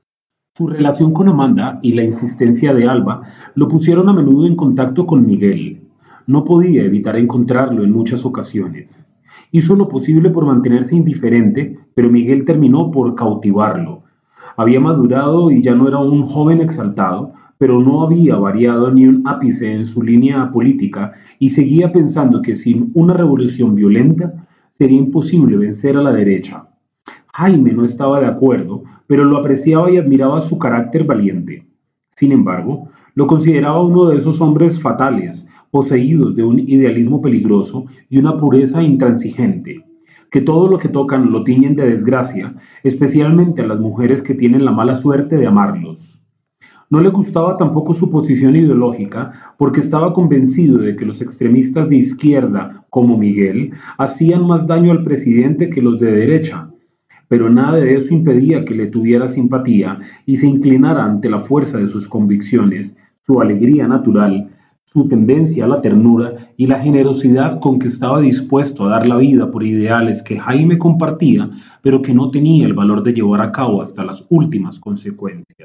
Su relación con Amanda y la insistencia de Alba lo pusieron a menudo en contacto con Miguel. No podía evitar encontrarlo en muchas ocasiones. Hizo lo posible por mantenerse indiferente, pero Miguel terminó por cautivarlo. Había madurado y ya no era un joven exaltado, pero no había variado ni un ápice en su línea política y seguía pensando que sin una revolución violenta sería imposible vencer a la derecha. Jaime no estaba de acuerdo, pero lo apreciaba y admiraba su carácter valiente. Sin embargo, lo consideraba uno de esos hombres fatales, poseídos de un idealismo peligroso y una pureza intransigente, que todo lo que tocan lo tiñen de desgracia, especialmente a las mujeres que tienen la mala suerte de amarlos. No le gustaba tampoco su posición ideológica porque estaba convencido de que los extremistas de izquierda, como Miguel, hacían más daño al presidente que los de derecha, pero nada de eso impedía que le tuviera simpatía y se inclinara ante la fuerza de sus convicciones, su alegría natural, su tendencia a la ternura y la generosidad con que estaba dispuesto a dar la vida por ideales que Jaime compartía, pero que no tenía el valor de llevar a cabo hasta las últimas consecuencias.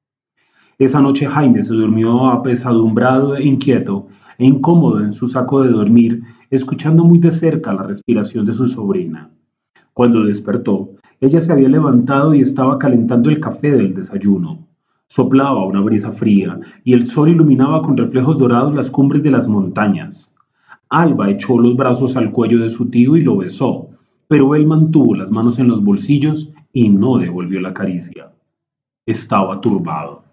Esa noche Jaime se durmió apesadumbrado e inquieto e incómodo en su saco de dormir, escuchando muy de cerca la respiración de su sobrina. Cuando despertó, ella se había levantado y estaba calentando el café del desayuno. Soplaba una brisa fría y el sol iluminaba con reflejos dorados las cumbres de las montañas. Alba echó los brazos al cuello de su tío y lo besó, pero él mantuvo las manos en los bolsillos y no devolvió la caricia. Estaba turbado.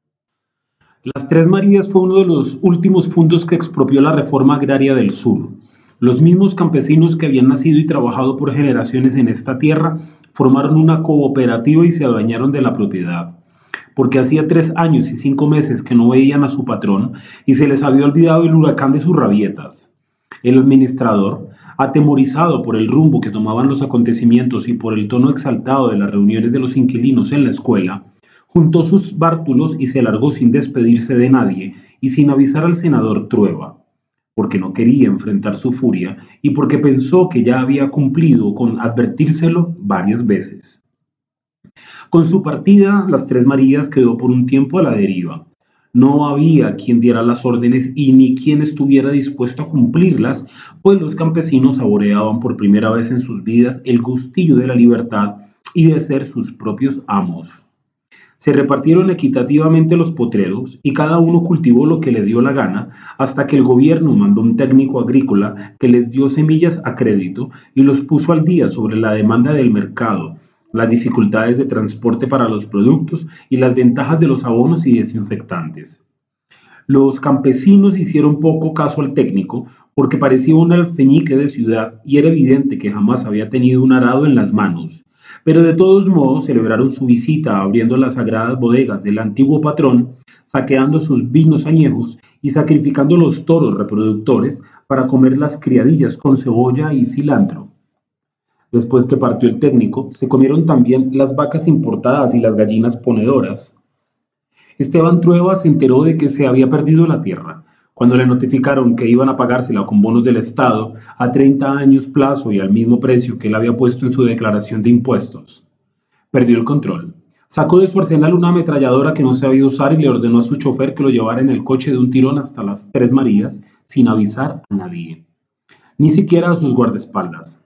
Las Tres Marías fue uno de los últimos fundos que expropió la reforma agraria del sur. Los mismos campesinos que habían nacido y trabajado por generaciones en esta tierra formaron una cooperativa y se adueñaron de la propiedad, porque hacía 3 años y 5 meses que no veían a su patrón y se les había olvidado el huracán de sus rabietas. El administrador, atemorizado por el rumbo que tomaban los acontecimientos y por el tono exaltado de las reuniones de los inquilinos en la escuela, juntó sus bártulos y se largó sin despedirse de nadie y sin avisar al senador Trueba, porque no quería enfrentar su furia y porque pensó que ya había cumplido con advertírselo varias veces. Con su partida, las Tres Marías quedó por un tiempo a la deriva. No había quien diera las órdenes y ni quien estuviera dispuesto a cumplirlas, pues los campesinos saboreaban por primera vez en sus vidas el gustillo de la libertad y de ser sus propios amos. Se repartieron equitativamente los potreros y cada uno cultivó lo que le dio la gana hasta que el gobierno mandó un técnico agrícola que les dio semillas a crédito y los puso al día sobre la demanda del mercado, las dificultades de transporte para los productos y las ventajas de los abonos y desinfectantes. Los campesinos hicieron poco caso al técnico porque parecía un alfeñique de ciudad y era evidente que jamás había tenido un arado en las manos. Pero de todos modos celebraron su visita abriendo las sagradas bodegas del antiguo patrón, saqueando sus vinos añejos y sacrificando los toros reproductores para comer las criadillas con cebolla y cilantro. Después que partió el técnico, se comieron también las vacas importadas y las gallinas ponedoras. Esteban Trueba se enteró de que se había perdido la tierra, cuando le notificaron que iban a pagársela con bonos del Estado a 30 años plazo y al mismo precio que él había puesto en su declaración de impuestos. Perdió el control. Sacó de su arsenal una ametralladora que no sabía usar y le ordenó a su chofer que lo llevara en el coche de un tirón hasta las Tres Marías sin avisar a nadie, ni siquiera a sus guardaespaldas.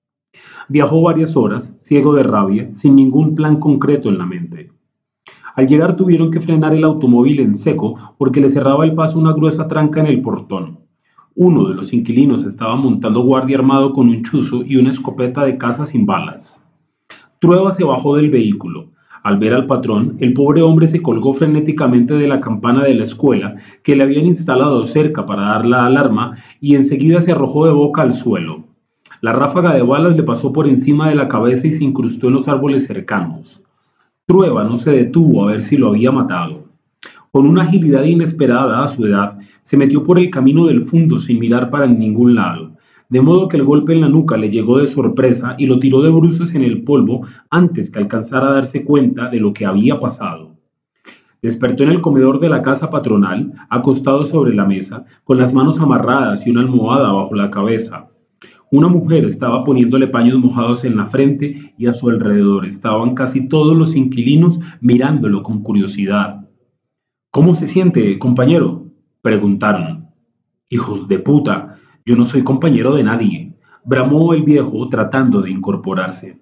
Viajó varias horas, ciego de rabia, sin ningún plan concreto en la mente. Al llegar tuvieron que frenar el automóvil en seco porque le cerraba el paso una gruesa tranca en el portón. Uno de los inquilinos estaba montando guardia armado con un chuzo y una escopeta de caza sin balas. Trueba se bajó del vehículo. Al ver al patrón, el pobre hombre se colgó frenéticamente de la campana de la escuela que le habían instalado cerca para dar la alarma y enseguida se arrojó de boca al suelo. La ráfaga de balas le pasó por encima de la cabeza y se incrustó en los árboles cercanos. Trueba no se detuvo a ver si lo había matado. Con una agilidad inesperada a su edad, se metió por el camino del fundo sin mirar para ningún lado, de modo que el golpe en la nuca le llegó de sorpresa y lo tiró de bruces en el polvo antes que alcanzara a darse cuenta de lo que había pasado. Despertó en el comedor de la casa patronal, acostado sobre la mesa, con las manos amarradas y una almohada bajo la cabeza. Una mujer estaba poniéndole paños mojados en la frente y a su alrededor estaban casi todos los inquilinos mirándolo con curiosidad. ¿Cómo se siente, compañero?, preguntaron. Hijos de puta, yo no soy compañero de nadie, bramó el viejo tratando de incorporarse.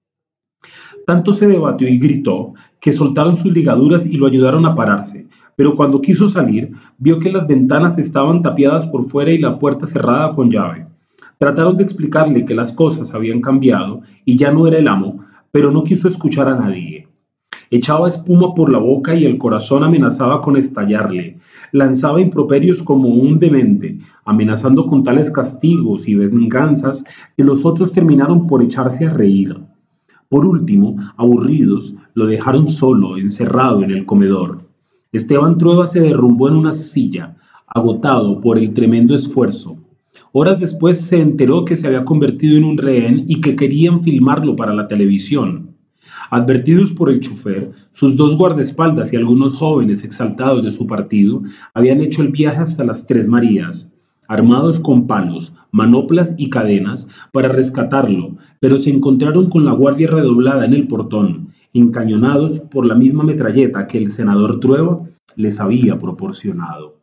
Tanto se debatió y gritó que soltaron sus ligaduras y lo ayudaron a pararse, pero cuando quiso salir, vio que las ventanas estaban tapiadas por fuera y la puerta cerrada con llave. Trataron de explicarle que las cosas habían cambiado y ya no era el amo, pero no quiso escuchar a nadie. Echaba espuma por la boca y el corazón amenazaba con estallarle. Lanzaba improperios como un demente, amenazando con tales castigos y venganzas que los otros terminaron por echarse a reír. Por último, aburridos, lo dejaron solo, encerrado en el comedor. Esteban Trueba se derrumbó en una silla, agotado por el tremendo esfuerzo. Horas después se enteró que se había convertido en un rehén y que querían filmarlo para la televisión. Advertidos por el chofer, sus dos guardaespaldas y algunos jóvenes exaltados de su partido habían hecho el viaje hasta las Tres Marías, armados con palos, manoplas y cadenas para rescatarlo, pero se encontraron con la guardia redoblada en el portón, encañonados por la misma metralleta que el senador Trueba les había proporcionado.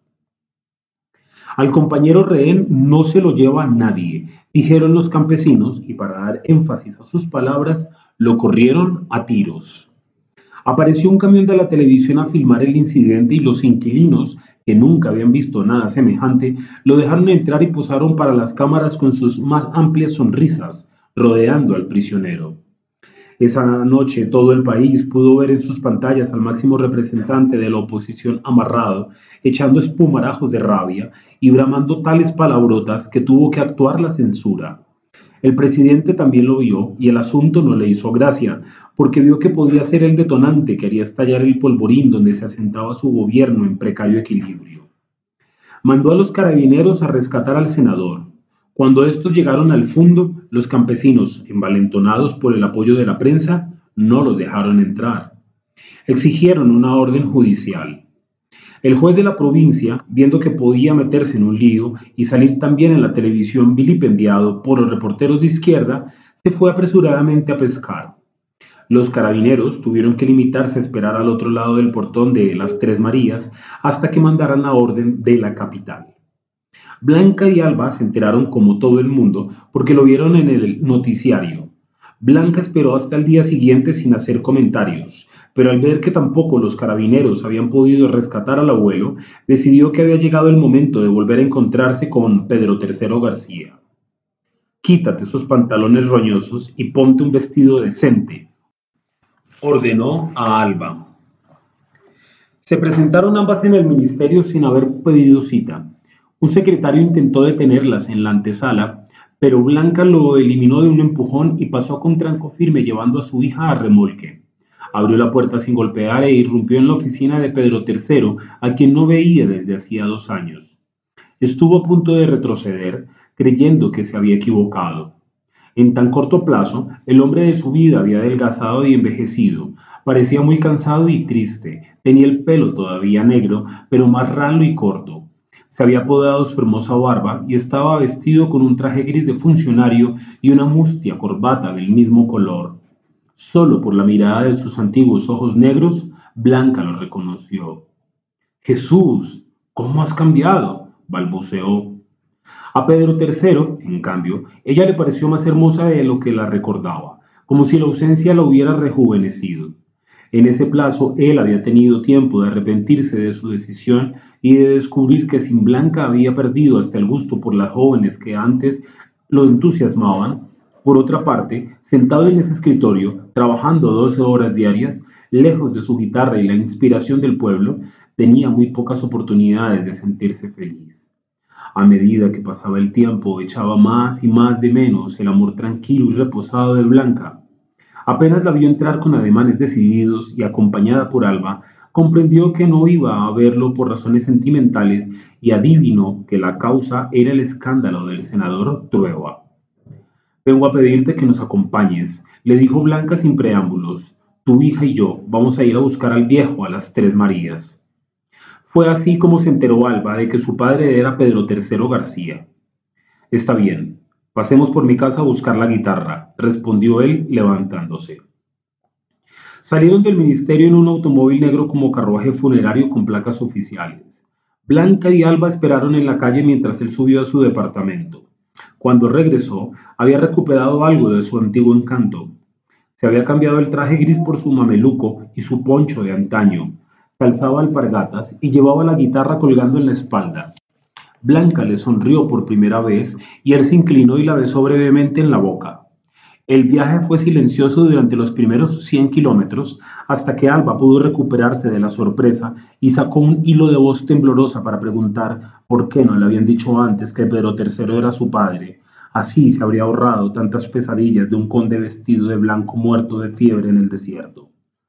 Al compañero rehén no se lo lleva nadie, dijeron los campesinos, y para dar énfasis a sus palabras, lo corrieron a tiros. Apareció un camión de la televisión a filmar el incidente y los inquilinos, que nunca habían visto nada semejante, lo dejaron entrar y posaron para las cámaras con sus más amplias sonrisas, rodeando al prisionero. Esa noche todo el país pudo ver en sus pantallas al máximo representante de la oposición amarrado, echando espumarajos de rabia y bramando tales palabrotas que tuvo que actuar la censura. El presidente también lo vio y el asunto no le hizo gracia, porque vio que podía ser el detonante que haría estallar el polvorín donde se asentaba su gobierno en precario equilibrio. Mandó a los carabineros a rescatar al senador. Cuando estos llegaron al fundo, los campesinos, envalentonados por el apoyo de la prensa, no los dejaron entrar. Exigieron una orden judicial. El juez de la provincia, viendo que podía meterse en un lío y salir también en la televisión vilipendiado por los reporteros de izquierda, se fue apresuradamente a pescar. Los carabineros tuvieron que limitarse a esperar al otro lado del portón de las Tres Marías hasta que mandaran la orden de la capital. Blanca y Alba se enteraron como todo el mundo porque lo vieron en el noticiario. Blanca esperó hasta el día siguiente sin hacer comentarios, pero al ver que tampoco los carabineros habían podido rescatar al abuelo, decidió que había llegado el momento de volver a encontrarse con Pedro III García. «Quítate esos pantalones roñosos y ponte un vestido decente», ordenó a Alba. Se presentaron ambas en el ministerio sin haber pedido cita. Un secretario intentó detenerlas en la antesala, pero Blanca lo eliminó de un empujón y pasó con tranco firme llevando a su hija a remolque. Abrió la puerta sin golpear e irrumpió en la oficina de Pedro III, a quien no veía desde hacía 2 años. Estuvo a punto de retroceder, creyendo que se había equivocado. En tan corto plazo, el hombre de su vida había adelgazado y envejecido. Parecía muy cansado y triste. Tenía el pelo todavía negro, pero más ralo y corto. Se había podado su hermosa barba y estaba vestido con un traje gris de funcionario y una mustia corbata del mismo color. Solo por la mirada de sus antiguos ojos negros, Blanca lo reconoció. Jesús, ¿cómo has cambiado?, balbuceó. A Pedro III, en cambio, ella le pareció más hermosa de lo que la recordaba, como si la ausencia la hubiera rejuvenecido. En ese plazo él había tenido tiempo de arrepentirse de su decisión y de descubrir que sin Blanca había perdido hasta el gusto por las jóvenes que antes lo entusiasmaban. Por otra parte, sentado en ese escritorio, trabajando 12 horas diarias, lejos de su guitarra y la inspiración del pueblo, tenía muy pocas oportunidades de sentirse feliz. A medida que pasaba el tiempo, echaba más y más de menos el amor tranquilo y reposado de Blanca. Apenas la vio entrar con ademanes decididos y acompañada por Alba, comprendió que no iba a verlo por razones sentimentales y adivinó que la causa era el escándalo del senador Trueba. Vengo a pedirte que nos acompañes, le dijo Blanca sin preámbulos. Tu hija y yo vamos a ir a buscar al viejo a las Tres Marías. Fue así como se enteró Alba de que su padre era Pedro III García. Está bien, pasemos por mi casa a buscar la guitarra, respondió él levantándose. Salieron del ministerio en un automóvil negro como carruaje funerario con placas oficiales. Blanca y Alba esperaron en la calle mientras él subió a su departamento. Cuando regresó, había recuperado algo de su antiguo encanto. Se había cambiado el traje gris por su mameluco y su poncho de antaño. Calzaba alpargatas y llevaba la guitarra colgando en la espalda. Blanca le sonrió por primera vez y él se inclinó y la besó brevemente en la boca. El viaje fue silencioso durante los primeros 100 kilómetros, hasta que Alba pudo recuperarse de la sorpresa y sacó un hilo de voz temblorosa para preguntar por qué no le habían dicho antes que Pedro III era su padre. Así se habría ahorrado tantas pesadillas de un conde vestido de blanco muerto de fiebre en el desierto.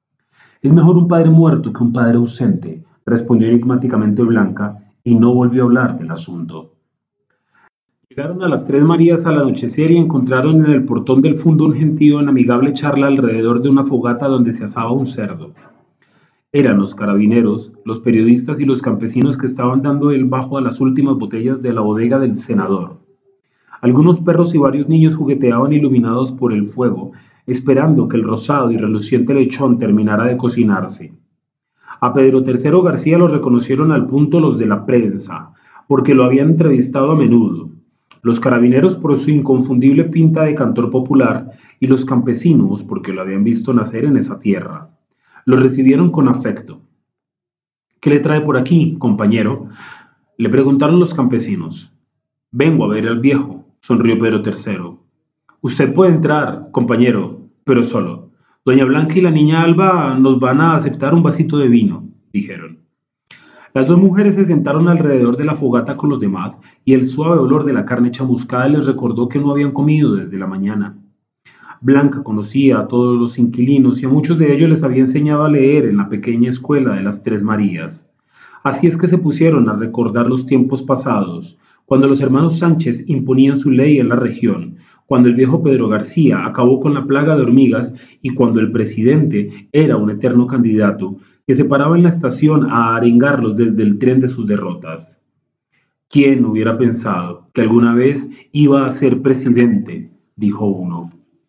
Es mejor un padre muerto que un padre ausente, respondió enigmáticamente Blanca, y no volvió a hablar del asunto. Llegaron a las Tres Marías al anochecer y encontraron en el portón del fundo un gentío en amigable charla alrededor de una fogata donde se asaba un cerdo. Eran los carabineros, los periodistas y los campesinos que estaban dando el bajo a las últimas botellas de la bodega del senador. Algunos perros y varios niños jugueteaban iluminados por el fuego, esperando que el rosado y reluciente lechón terminara de cocinarse. A Pedro III García lo reconocieron al punto los de la prensa, porque lo habían entrevistado a menudo. Los carabineros por su inconfundible pinta de cantor popular y los campesinos porque lo habían visto nacer en esa tierra. Lo recibieron con afecto. ¿Qué le trae por aquí, compañero?, le preguntaron los campesinos. Vengo a ver al viejo, sonrió Pedro III. Usted puede entrar, compañero, pero solo. Doña Blanca y la niña Alba nos van a aceptar un vasito de vino, dijeron. Las dos mujeres se sentaron alrededor de la fogata con los demás y el suave olor de la carne chamuscada les recordó que no habían comido desde la mañana. Blanca conocía a todos los inquilinos y a muchos de ellos les había enseñado a leer en la pequeña escuela de las Tres Marías. Así es que se pusieron a recordar los tiempos pasados, cuando los hermanos Sánchez imponían su ley en la región, cuando el viejo Pedro García acabó con la plaga de hormigas y cuando el presidente era un eterno candidato que se paraba en la estación a arengarlos desde el tren de sus derrotas. ¿Quién hubiera pensado que alguna vez iba a ser presidente?, dijo uno.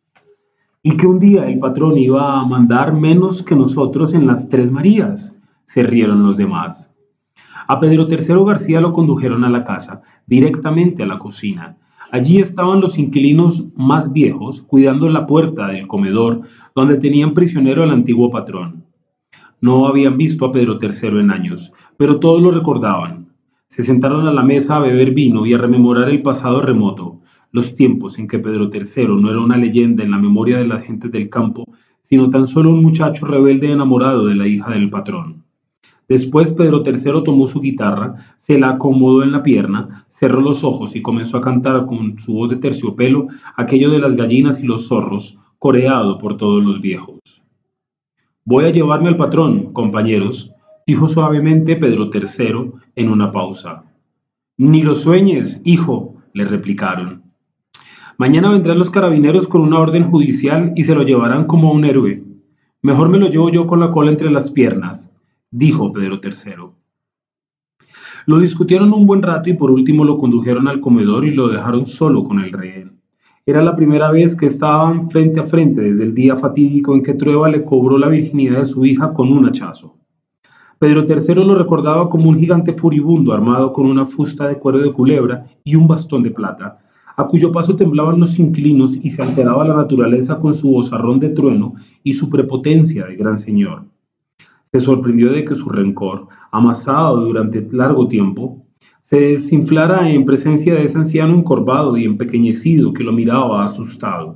Y que un día el patrón iba a mandar menos que nosotros en las Tres Marías, se rieron los demás. A Pedro III García lo condujeron a la casa, directamente a la cocina. Allí estaban los inquilinos más viejos, cuidando la puerta del comedor, donde tenían prisionero al antiguo patrón. No habían visto a Pedro III en años, pero todos lo recordaban. Se sentaron a la mesa a beber vino y a rememorar el pasado remoto, los tiempos en que Pedro III no era una leyenda en la memoria de las gentes del campo, sino tan solo un muchacho rebelde enamorado de la hija del patrón. Después Pedro III tomó su guitarra, se la acomodó en la pierna, cerró los ojos y comenzó a cantar con su voz de terciopelo aquello de las gallinas y los zorros, coreado por todos los viejos. Voy a llevarme al patrón, compañeros, dijo suavemente Pedro III en una pausa. Ni lo sueñes, hijo, le replicaron. Mañana vendrán los carabineros con una orden judicial y se lo llevarán como a un héroe. Mejor me lo llevo yo con la cola entre las piernas, dijo Pedro III. Lo discutieron un buen rato y por último lo condujeron al comedor y lo dejaron solo con el rehén. Era la primera vez que estaban frente a frente desde el día fatídico en que Trueba le cobró la virginidad de su hija con un hachazo. Pedro III lo recordaba como un gigante furibundo armado con una fusta de cuero de culebra y un bastón de plata, a cuyo paso temblaban los inquilinos y se alteraba la naturaleza con su vozarrón de trueno y su prepotencia de gran señor. Se sorprendió de que su rencor, amasado durante largo tiempo, se desinflara en presencia de ese anciano encorvado y empequeñecido que lo miraba asustado.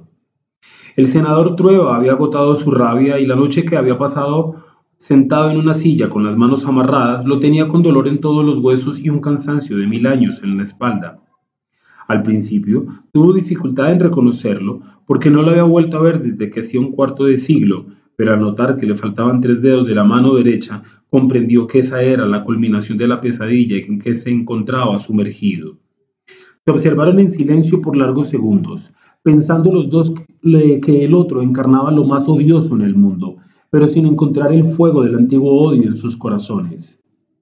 El senador Trueba había agotado su rabia y la noche que había pasado sentado en una silla con las manos amarradas lo tenía con dolor en todos los huesos y un cansancio de 1000 años en la espalda. Al principio tuvo dificultad en reconocerlo porque no lo había vuelto a ver desde que hacía un cuarto de siglo, pero al notar que le faltaban 3 dedos de la mano derecha, comprendió que esa era la culminación de la pesadilla en que se encontraba sumergido. Se observaron en silencio por largos segundos, pensando los dos que el otro encarnaba lo más odioso en el mundo, pero sin encontrar el fuego del antiguo odio en sus corazones.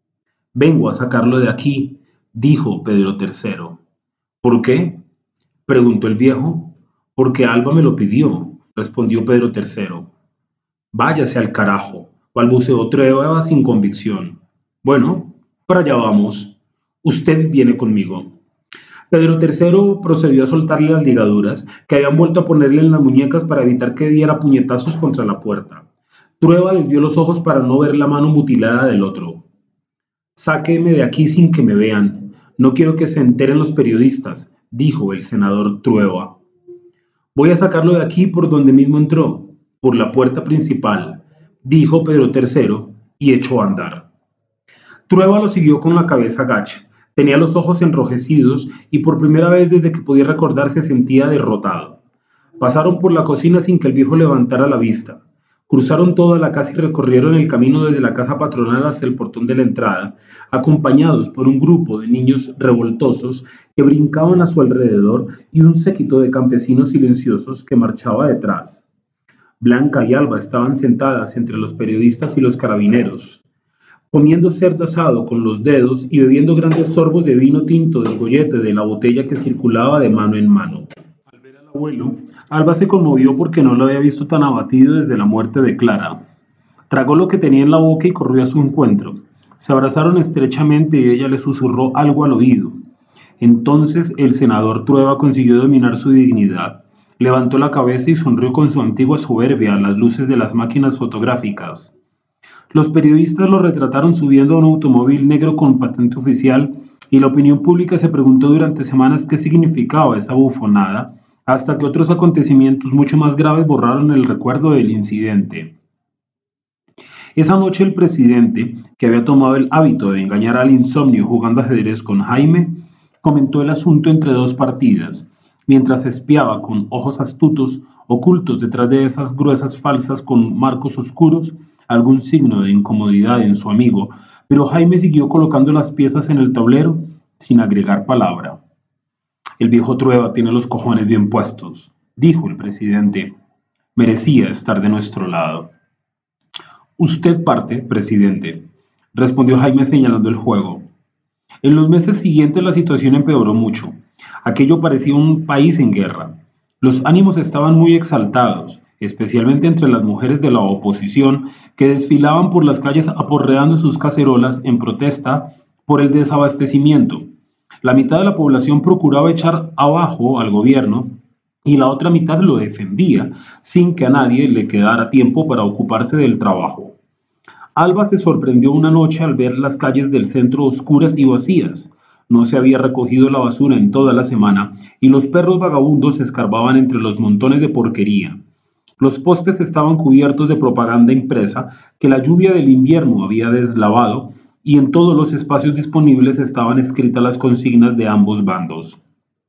Vengo a sacarlo de aquí, dijo Pedro III. ¿Por qué? Preguntó el viejo. Porque Alba me lo pidió, respondió Pedro III. Váyase al carajo, balbuceó Trueba sin convicción. Bueno, para allá vamos. Usted viene conmigo. Pedro III procedió a soltarle las ligaduras que habían vuelto a ponerle en las muñecas para evitar que diera puñetazos contra la puerta. Trueba desvió los ojos para no ver la mano mutilada del otro. Sáqueme de aquí sin que me vean. No quiero que se enteren los periodistas, dijo el senador Trueba. Voy a sacarlo de aquí por donde mismo entró, por la puerta principal, dijo Pedro III y echó a andar. Trueba lo siguió con la cabeza gacha. Tenía los ojos enrojecidos y por primera vez desde que podía recordar se sentía derrotado. Pasaron por la cocina sin que el viejo levantara la vista. Cruzaron toda la casa y recorrieron el camino desde la casa patronal hasta el portón de la entrada, acompañados por un grupo de niños revoltosos que brincaban a su alrededor y un séquito de campesinos silenciosos que marchaba detrás. Blanca y Alba estaban sentadas entre los periodistas y los carabineros, comiendo cerdo asado con los dedos y bebiendo grandes sorbos de vino tinto del gollete de la botella que circulaba de mano en mano. Al ver al abuelo, Alba se conmovió porque no lo había visto tan abatido desde la muerte de Clara. Tragó lo que tenía en la boca y corrió a su encuentro. Se abrazaron estrechamente y ella le susurró algo al oído. Entonces el senador Trueba consiguió dominar su dignidad. Levantó la cabeza y sonrió con su antigua soberbia a las luces de las máquinas fotográficas. Los periodistas lo retrataron subiendo a un automóvil negro con patente oficial y la opinión pública se preguntó durante semanas qué significaba esa bufonada, hasta que otros acontecimientos mucho más graves borraron el recuerdo del incidente. Esa noche el presidente, que había tomado el hábito de engañar al insomnio jugando ajedrez con Jaime, comentó el asunto entre dos partidas, mientras espiaba con ojos astutos, ocultos detrás de esas gruesas falsas con marcos oscuros, algún signo de incomodidad en su amigo, pero Jaime siguió colocando las piezas en el tablero sin agregar palabra. El viejo Trueba tiene los cojones bien puestos, dijo el presidente. Merecía estar de nuestro lado. Usted parte, presidente, respondió Jaime señalando el juego. En los meses siguientes la situación empeoró mucho. Aquello parecía un país en guerra. Los ánimos estaban muy exaltados, especialmente entre las mujeres de la oposición que desfilaban por las calles aporreando sus cacerolas en protesta por el desabastecimiento. La mitad de la población procuraba echar abajo al gobierno y la otra mitad lo defendía, sin que a nadie le quedara tiempo para ocuparse del trabajo. Alba se sorprendió una noche al ver las calles del centro oscuras y vacías. No se había recogido la basura en toda la semana y los perros vagabundos escarbaban entre los montones de porquería. Los postes estaban cubiertos de propaganda impresa que la lluvia del invierno había deslavado y en todos los espacios disponibles estaban escritas las consignas de ambos bandos.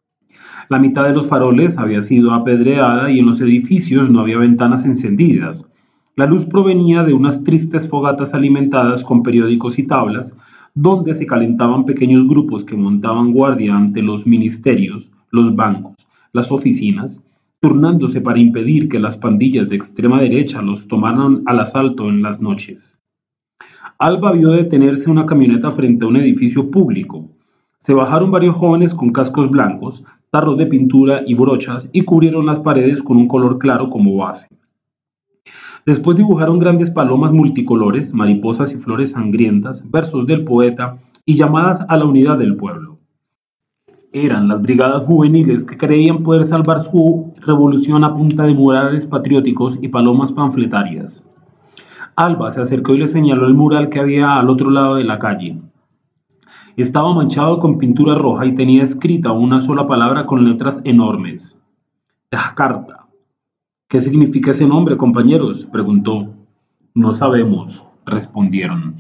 La mitad de los faroles había sido apedreada y en los edificios no había ventanas encendidas. La luz provenía de unas tristes fogatas alimentadas con periódicos y tablas, donde se calentaban pequeños grupos que montaban guardia ante los ministerios, los bancos, las oficinas, turnándose para impedir que las pandillas de extrema derecha los tomaran al asalto en las noches. Alba vio detenerse una camioneta frente a un edificio público. Se bajaron varios jóvenes con cascos blancos, tarros de pintura y brochas y cubrieron las paredes con un color claro como base. Después dibujaron grandes palomas multicolores, mariposas y flores sangrientas, versos del poeta y llamadas a la unidad del pueblo. Eran las brigadas juveniles que creían poder salvar su revolución a punta de murales patrióticos y palomas panfletarias. Alba se acercó y le señaló el mural que había al otro lado de la calle. Estaba manchado con pintura roja y tenía escrita una sola palabra con letras enormes: Jakarta. ¿Qué significa ese nombre, compañeros?, preguntó. No sabemos, respondieron.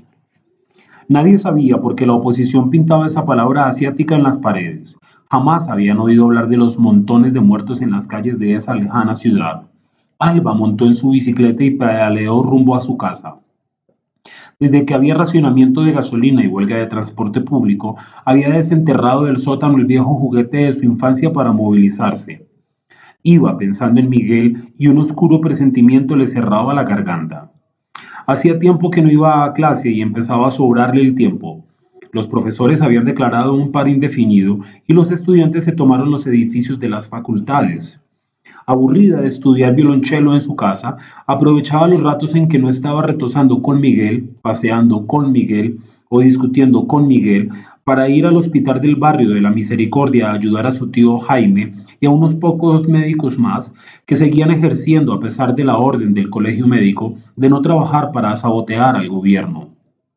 Nadie sabía por qué la oposición pintaba esa palabra asiática en las paredes. Jamás habían oído hablar de los montones de muertos en las calles de esa lejana ciudad. Alba montó en su bicicleta y pedaleó rumbo a su casa. Desde que había racionamiento de gasolina y huelga de transporte público, había desenterrado del sótano el viejo juguete de su infancia para movilizarse. Iba pensando en Miguel y un oscuro presentimiento le cerraba la garganta. Hacía tiempo que no iba a clase y empezaba a sobrarle el tiempo. Los profesores habían declarado un paro indefinido y los estudiantes se tomaron los edificios de las facultades. Aburrida de estudiar violonchelo en su casa, aprovechaba los ratos en que no estaba retosando con Miguel, paseando con Miguel o discutiendo con Miguel para ir al hospital del barrio de la Misericordia a ayudar a su tío Jaime y a unos pocos médicos más que seguían ejerciendo a pesar de la orden del colegio médico de no trabajar para sabotear al gobierno.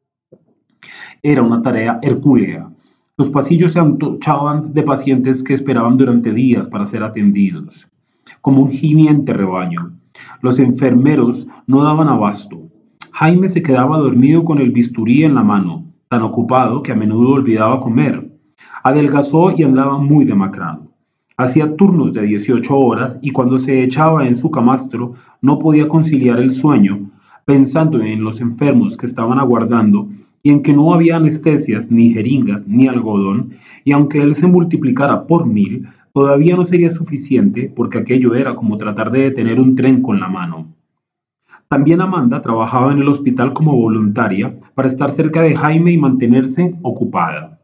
Era una tarea hercúlea. Los pasillos se antochaban de pacientes que esperaban durante días para ser atendidos como un gimiente rebaño. Los enfermeros no daban abasto. Jaime se quedaba dormido con el bisturí en la mano, tan ocupado que a menudo olvidaba comer. Adelgazó y andaba muy demacrado. Hacía turnos de 18 horas y cuando se echaba en su camastro no podía conciliar el sueño, pensando en los enfermos que estaban aguardando y en que no había anestesias, ni jeringas, ni algodón, y aunque él se multiplicara por 1000, todavía no sería suficiente porque aquello era como tratar de detener un tren con la mano. También Amanda trabajaba en el hospital como voluntaria para estar cerca de Jaime y mantenerse ocupada.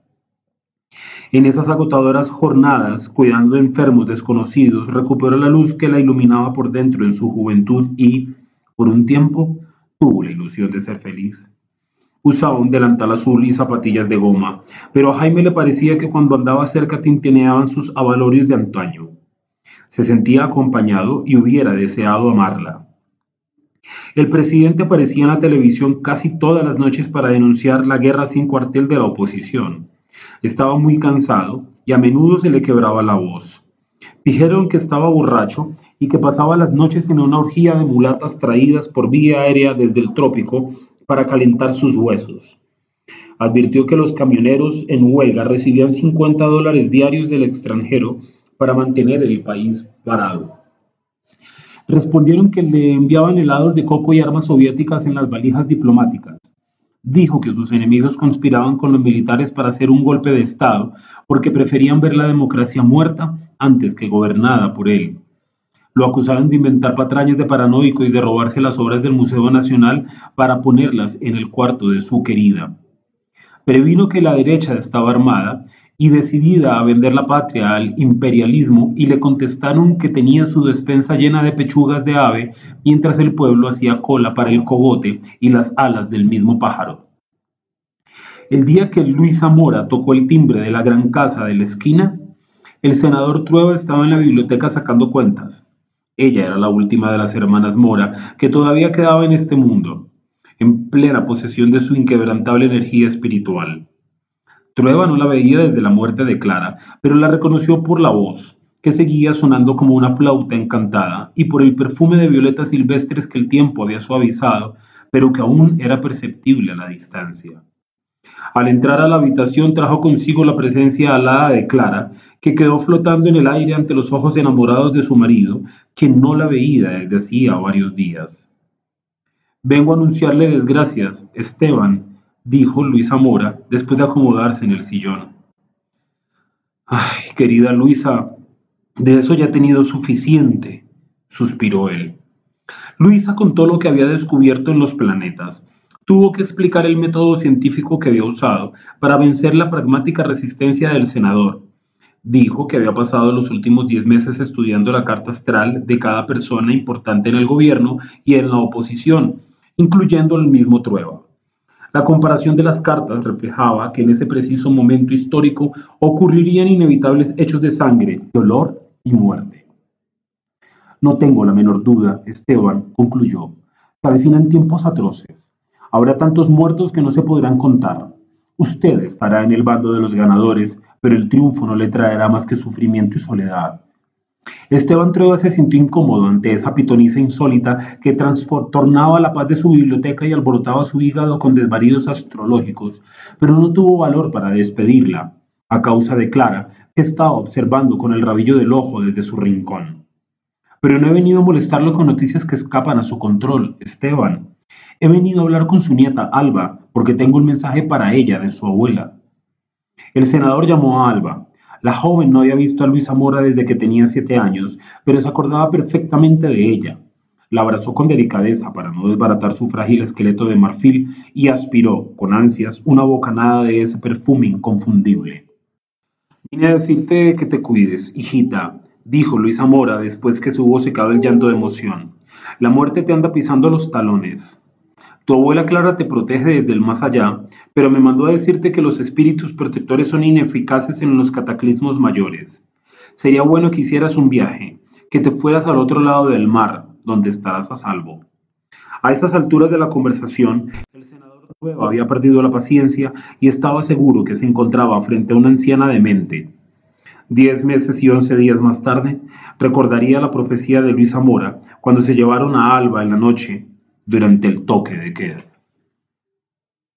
En esas agotadoras jornadas, cuidando de enfermos desconocidos, recuperó la luz que la iluminaba por dentro en su juventud y, por un tiempo, tuvo la ilusión de ser feliz. Usaba un delantal azul y zapatillas de goma, pero a Jaime le parecía que cuando andaba cerca tintineaban sus avalorios de antaño. Se sentía acompañado y hubiera deseado amarla. El presidente aparecía en la televisión casi todas las noches para denunciar la guerra sin cuartel de la oposición. Estaba muy cansado y a menudo se le quebraba la voz. Dijeron que estaba borracho y que pasaba las noches en una orgía de mulatas traídas por vía aérea desde el trópico para calentar sus huesos. Advirtió que los camioneros en huelga recibían $50 diarios del extranjero para mantener el país parado. Respondieron que le enviaban helados de coco y armas soviéticas en las valijas diplomáticas. Dijo que sus enemigos conspiraban con los militares para hacer un golpe de Estado porque preferían ver la democracia muerta antes que gobernada por él. Lo acusaron de inventar patrañas de paranoico y de robarse las obras del Museo Nacional para ponerlas en el cuarto de su querida. Previno que la derecha estaba armada y decidida a vender la patria al imperialismo y le contestaron que tenía su despensa llena de pechugas de ave mientras el pueblo hacía cola para el cogote y las alas del mismo pájaro. El día que Luis Zamora tocó el timbre de la gran casa de la esquina, el senador Trueba estaba en la biblioteca sacando cuentas. Ella era la última de las hermanas Mora que todavía quedaba en este mundo, en plena posesión de su inquebrantable energía espiritual. Trueba no la veía desde la muerte de Clara, pero la reconoció por la voz. que seguía sonando como una flauta encantada, y por el perfume de violetas silvestres que el tiempo había suavizado, pero que aún era perceptible a la distancia. Al entrar a la habitación trajo consigo la presencia alada de Clara, que quedó flotando en el aire ante los ojos enamorados de su marido, quien no la veía desde hacía varios días. Vengo a anunciarle desgracias, Esteban, dijo Luisa Mora, después de acomodarse en el sillón. Ay, querida Luisa, de eso ya he tenido suficiente, suspiró él. Luisa contó lo que había descubierto en los planetas. Tuvo que explicar el método científico que había usado para vencer la pragmática resistencia del senador. Dijo que había pasado los últimos 10 meses estudiando la carta astral de cada persona importante en el gobierno y en la oposición, incluyendo el mismo Trueba. La comparación de las cartas reflejaba que en ese preciso momento histórico ocurrirían inevitables hechos de sangre, dolor y muerte. No tengo la menor duda, Esteban, concluyó, se avecinan tiempos atroces. Habrá tantos muertos que no se podrán contar. Usted estará en el bando de los ganadores, pero el triunfo no le traerá más que sufrimiento y soledad. Esteban Trueba se sintió incómodo ante esa pitonisa insólita que trastornaba la paz de su biblioteca y alborotaba su hígado con desvaríos astrológicos, pero no tuvo valor para despedirla, a causa de Clara, que estaba observando con el rabillo del ojo desde su rincón. Pero no he venido a molestarlo con noticias que escapan a su control, Esteban. He venido a hablar con su nieta, Alba, porque tengo un mensaje para ella de su abuela. El senador llamó a Alba. La joven no había visto a Luisa Mora desde que tenía 7 años, pero se acordaba perfectamente de ella. La abrazó con delicadeza para no desbaratar su frágil esqueleto de marfil y aspiró, con ansias, una bocanada de ese perfume inconfundible. Vine a decirte que te cuides, hijita, dijo Luisa Mora después que se hubo secado el llanto de emoción. La muerte te anda pisando los talones. Tu abuela Clara te protege desde el más allá, pero me mandó a decirte que los espíritus protectores son ineficaces en los cataclismos mayores. Sería bueno que hicieras un viaje, que te fueras al otro lado del mar, donde estarás a salvo. A esas alturas de la conversación, el senador Trueba había perdido la paciencia y estaba seguro que se encontraba frente a una anciana demente. 10 meses y 11 días más tarde, recordaría la profecía de Luisa Mora cuando se llevaron a Alba en la noche durante el toque de queda.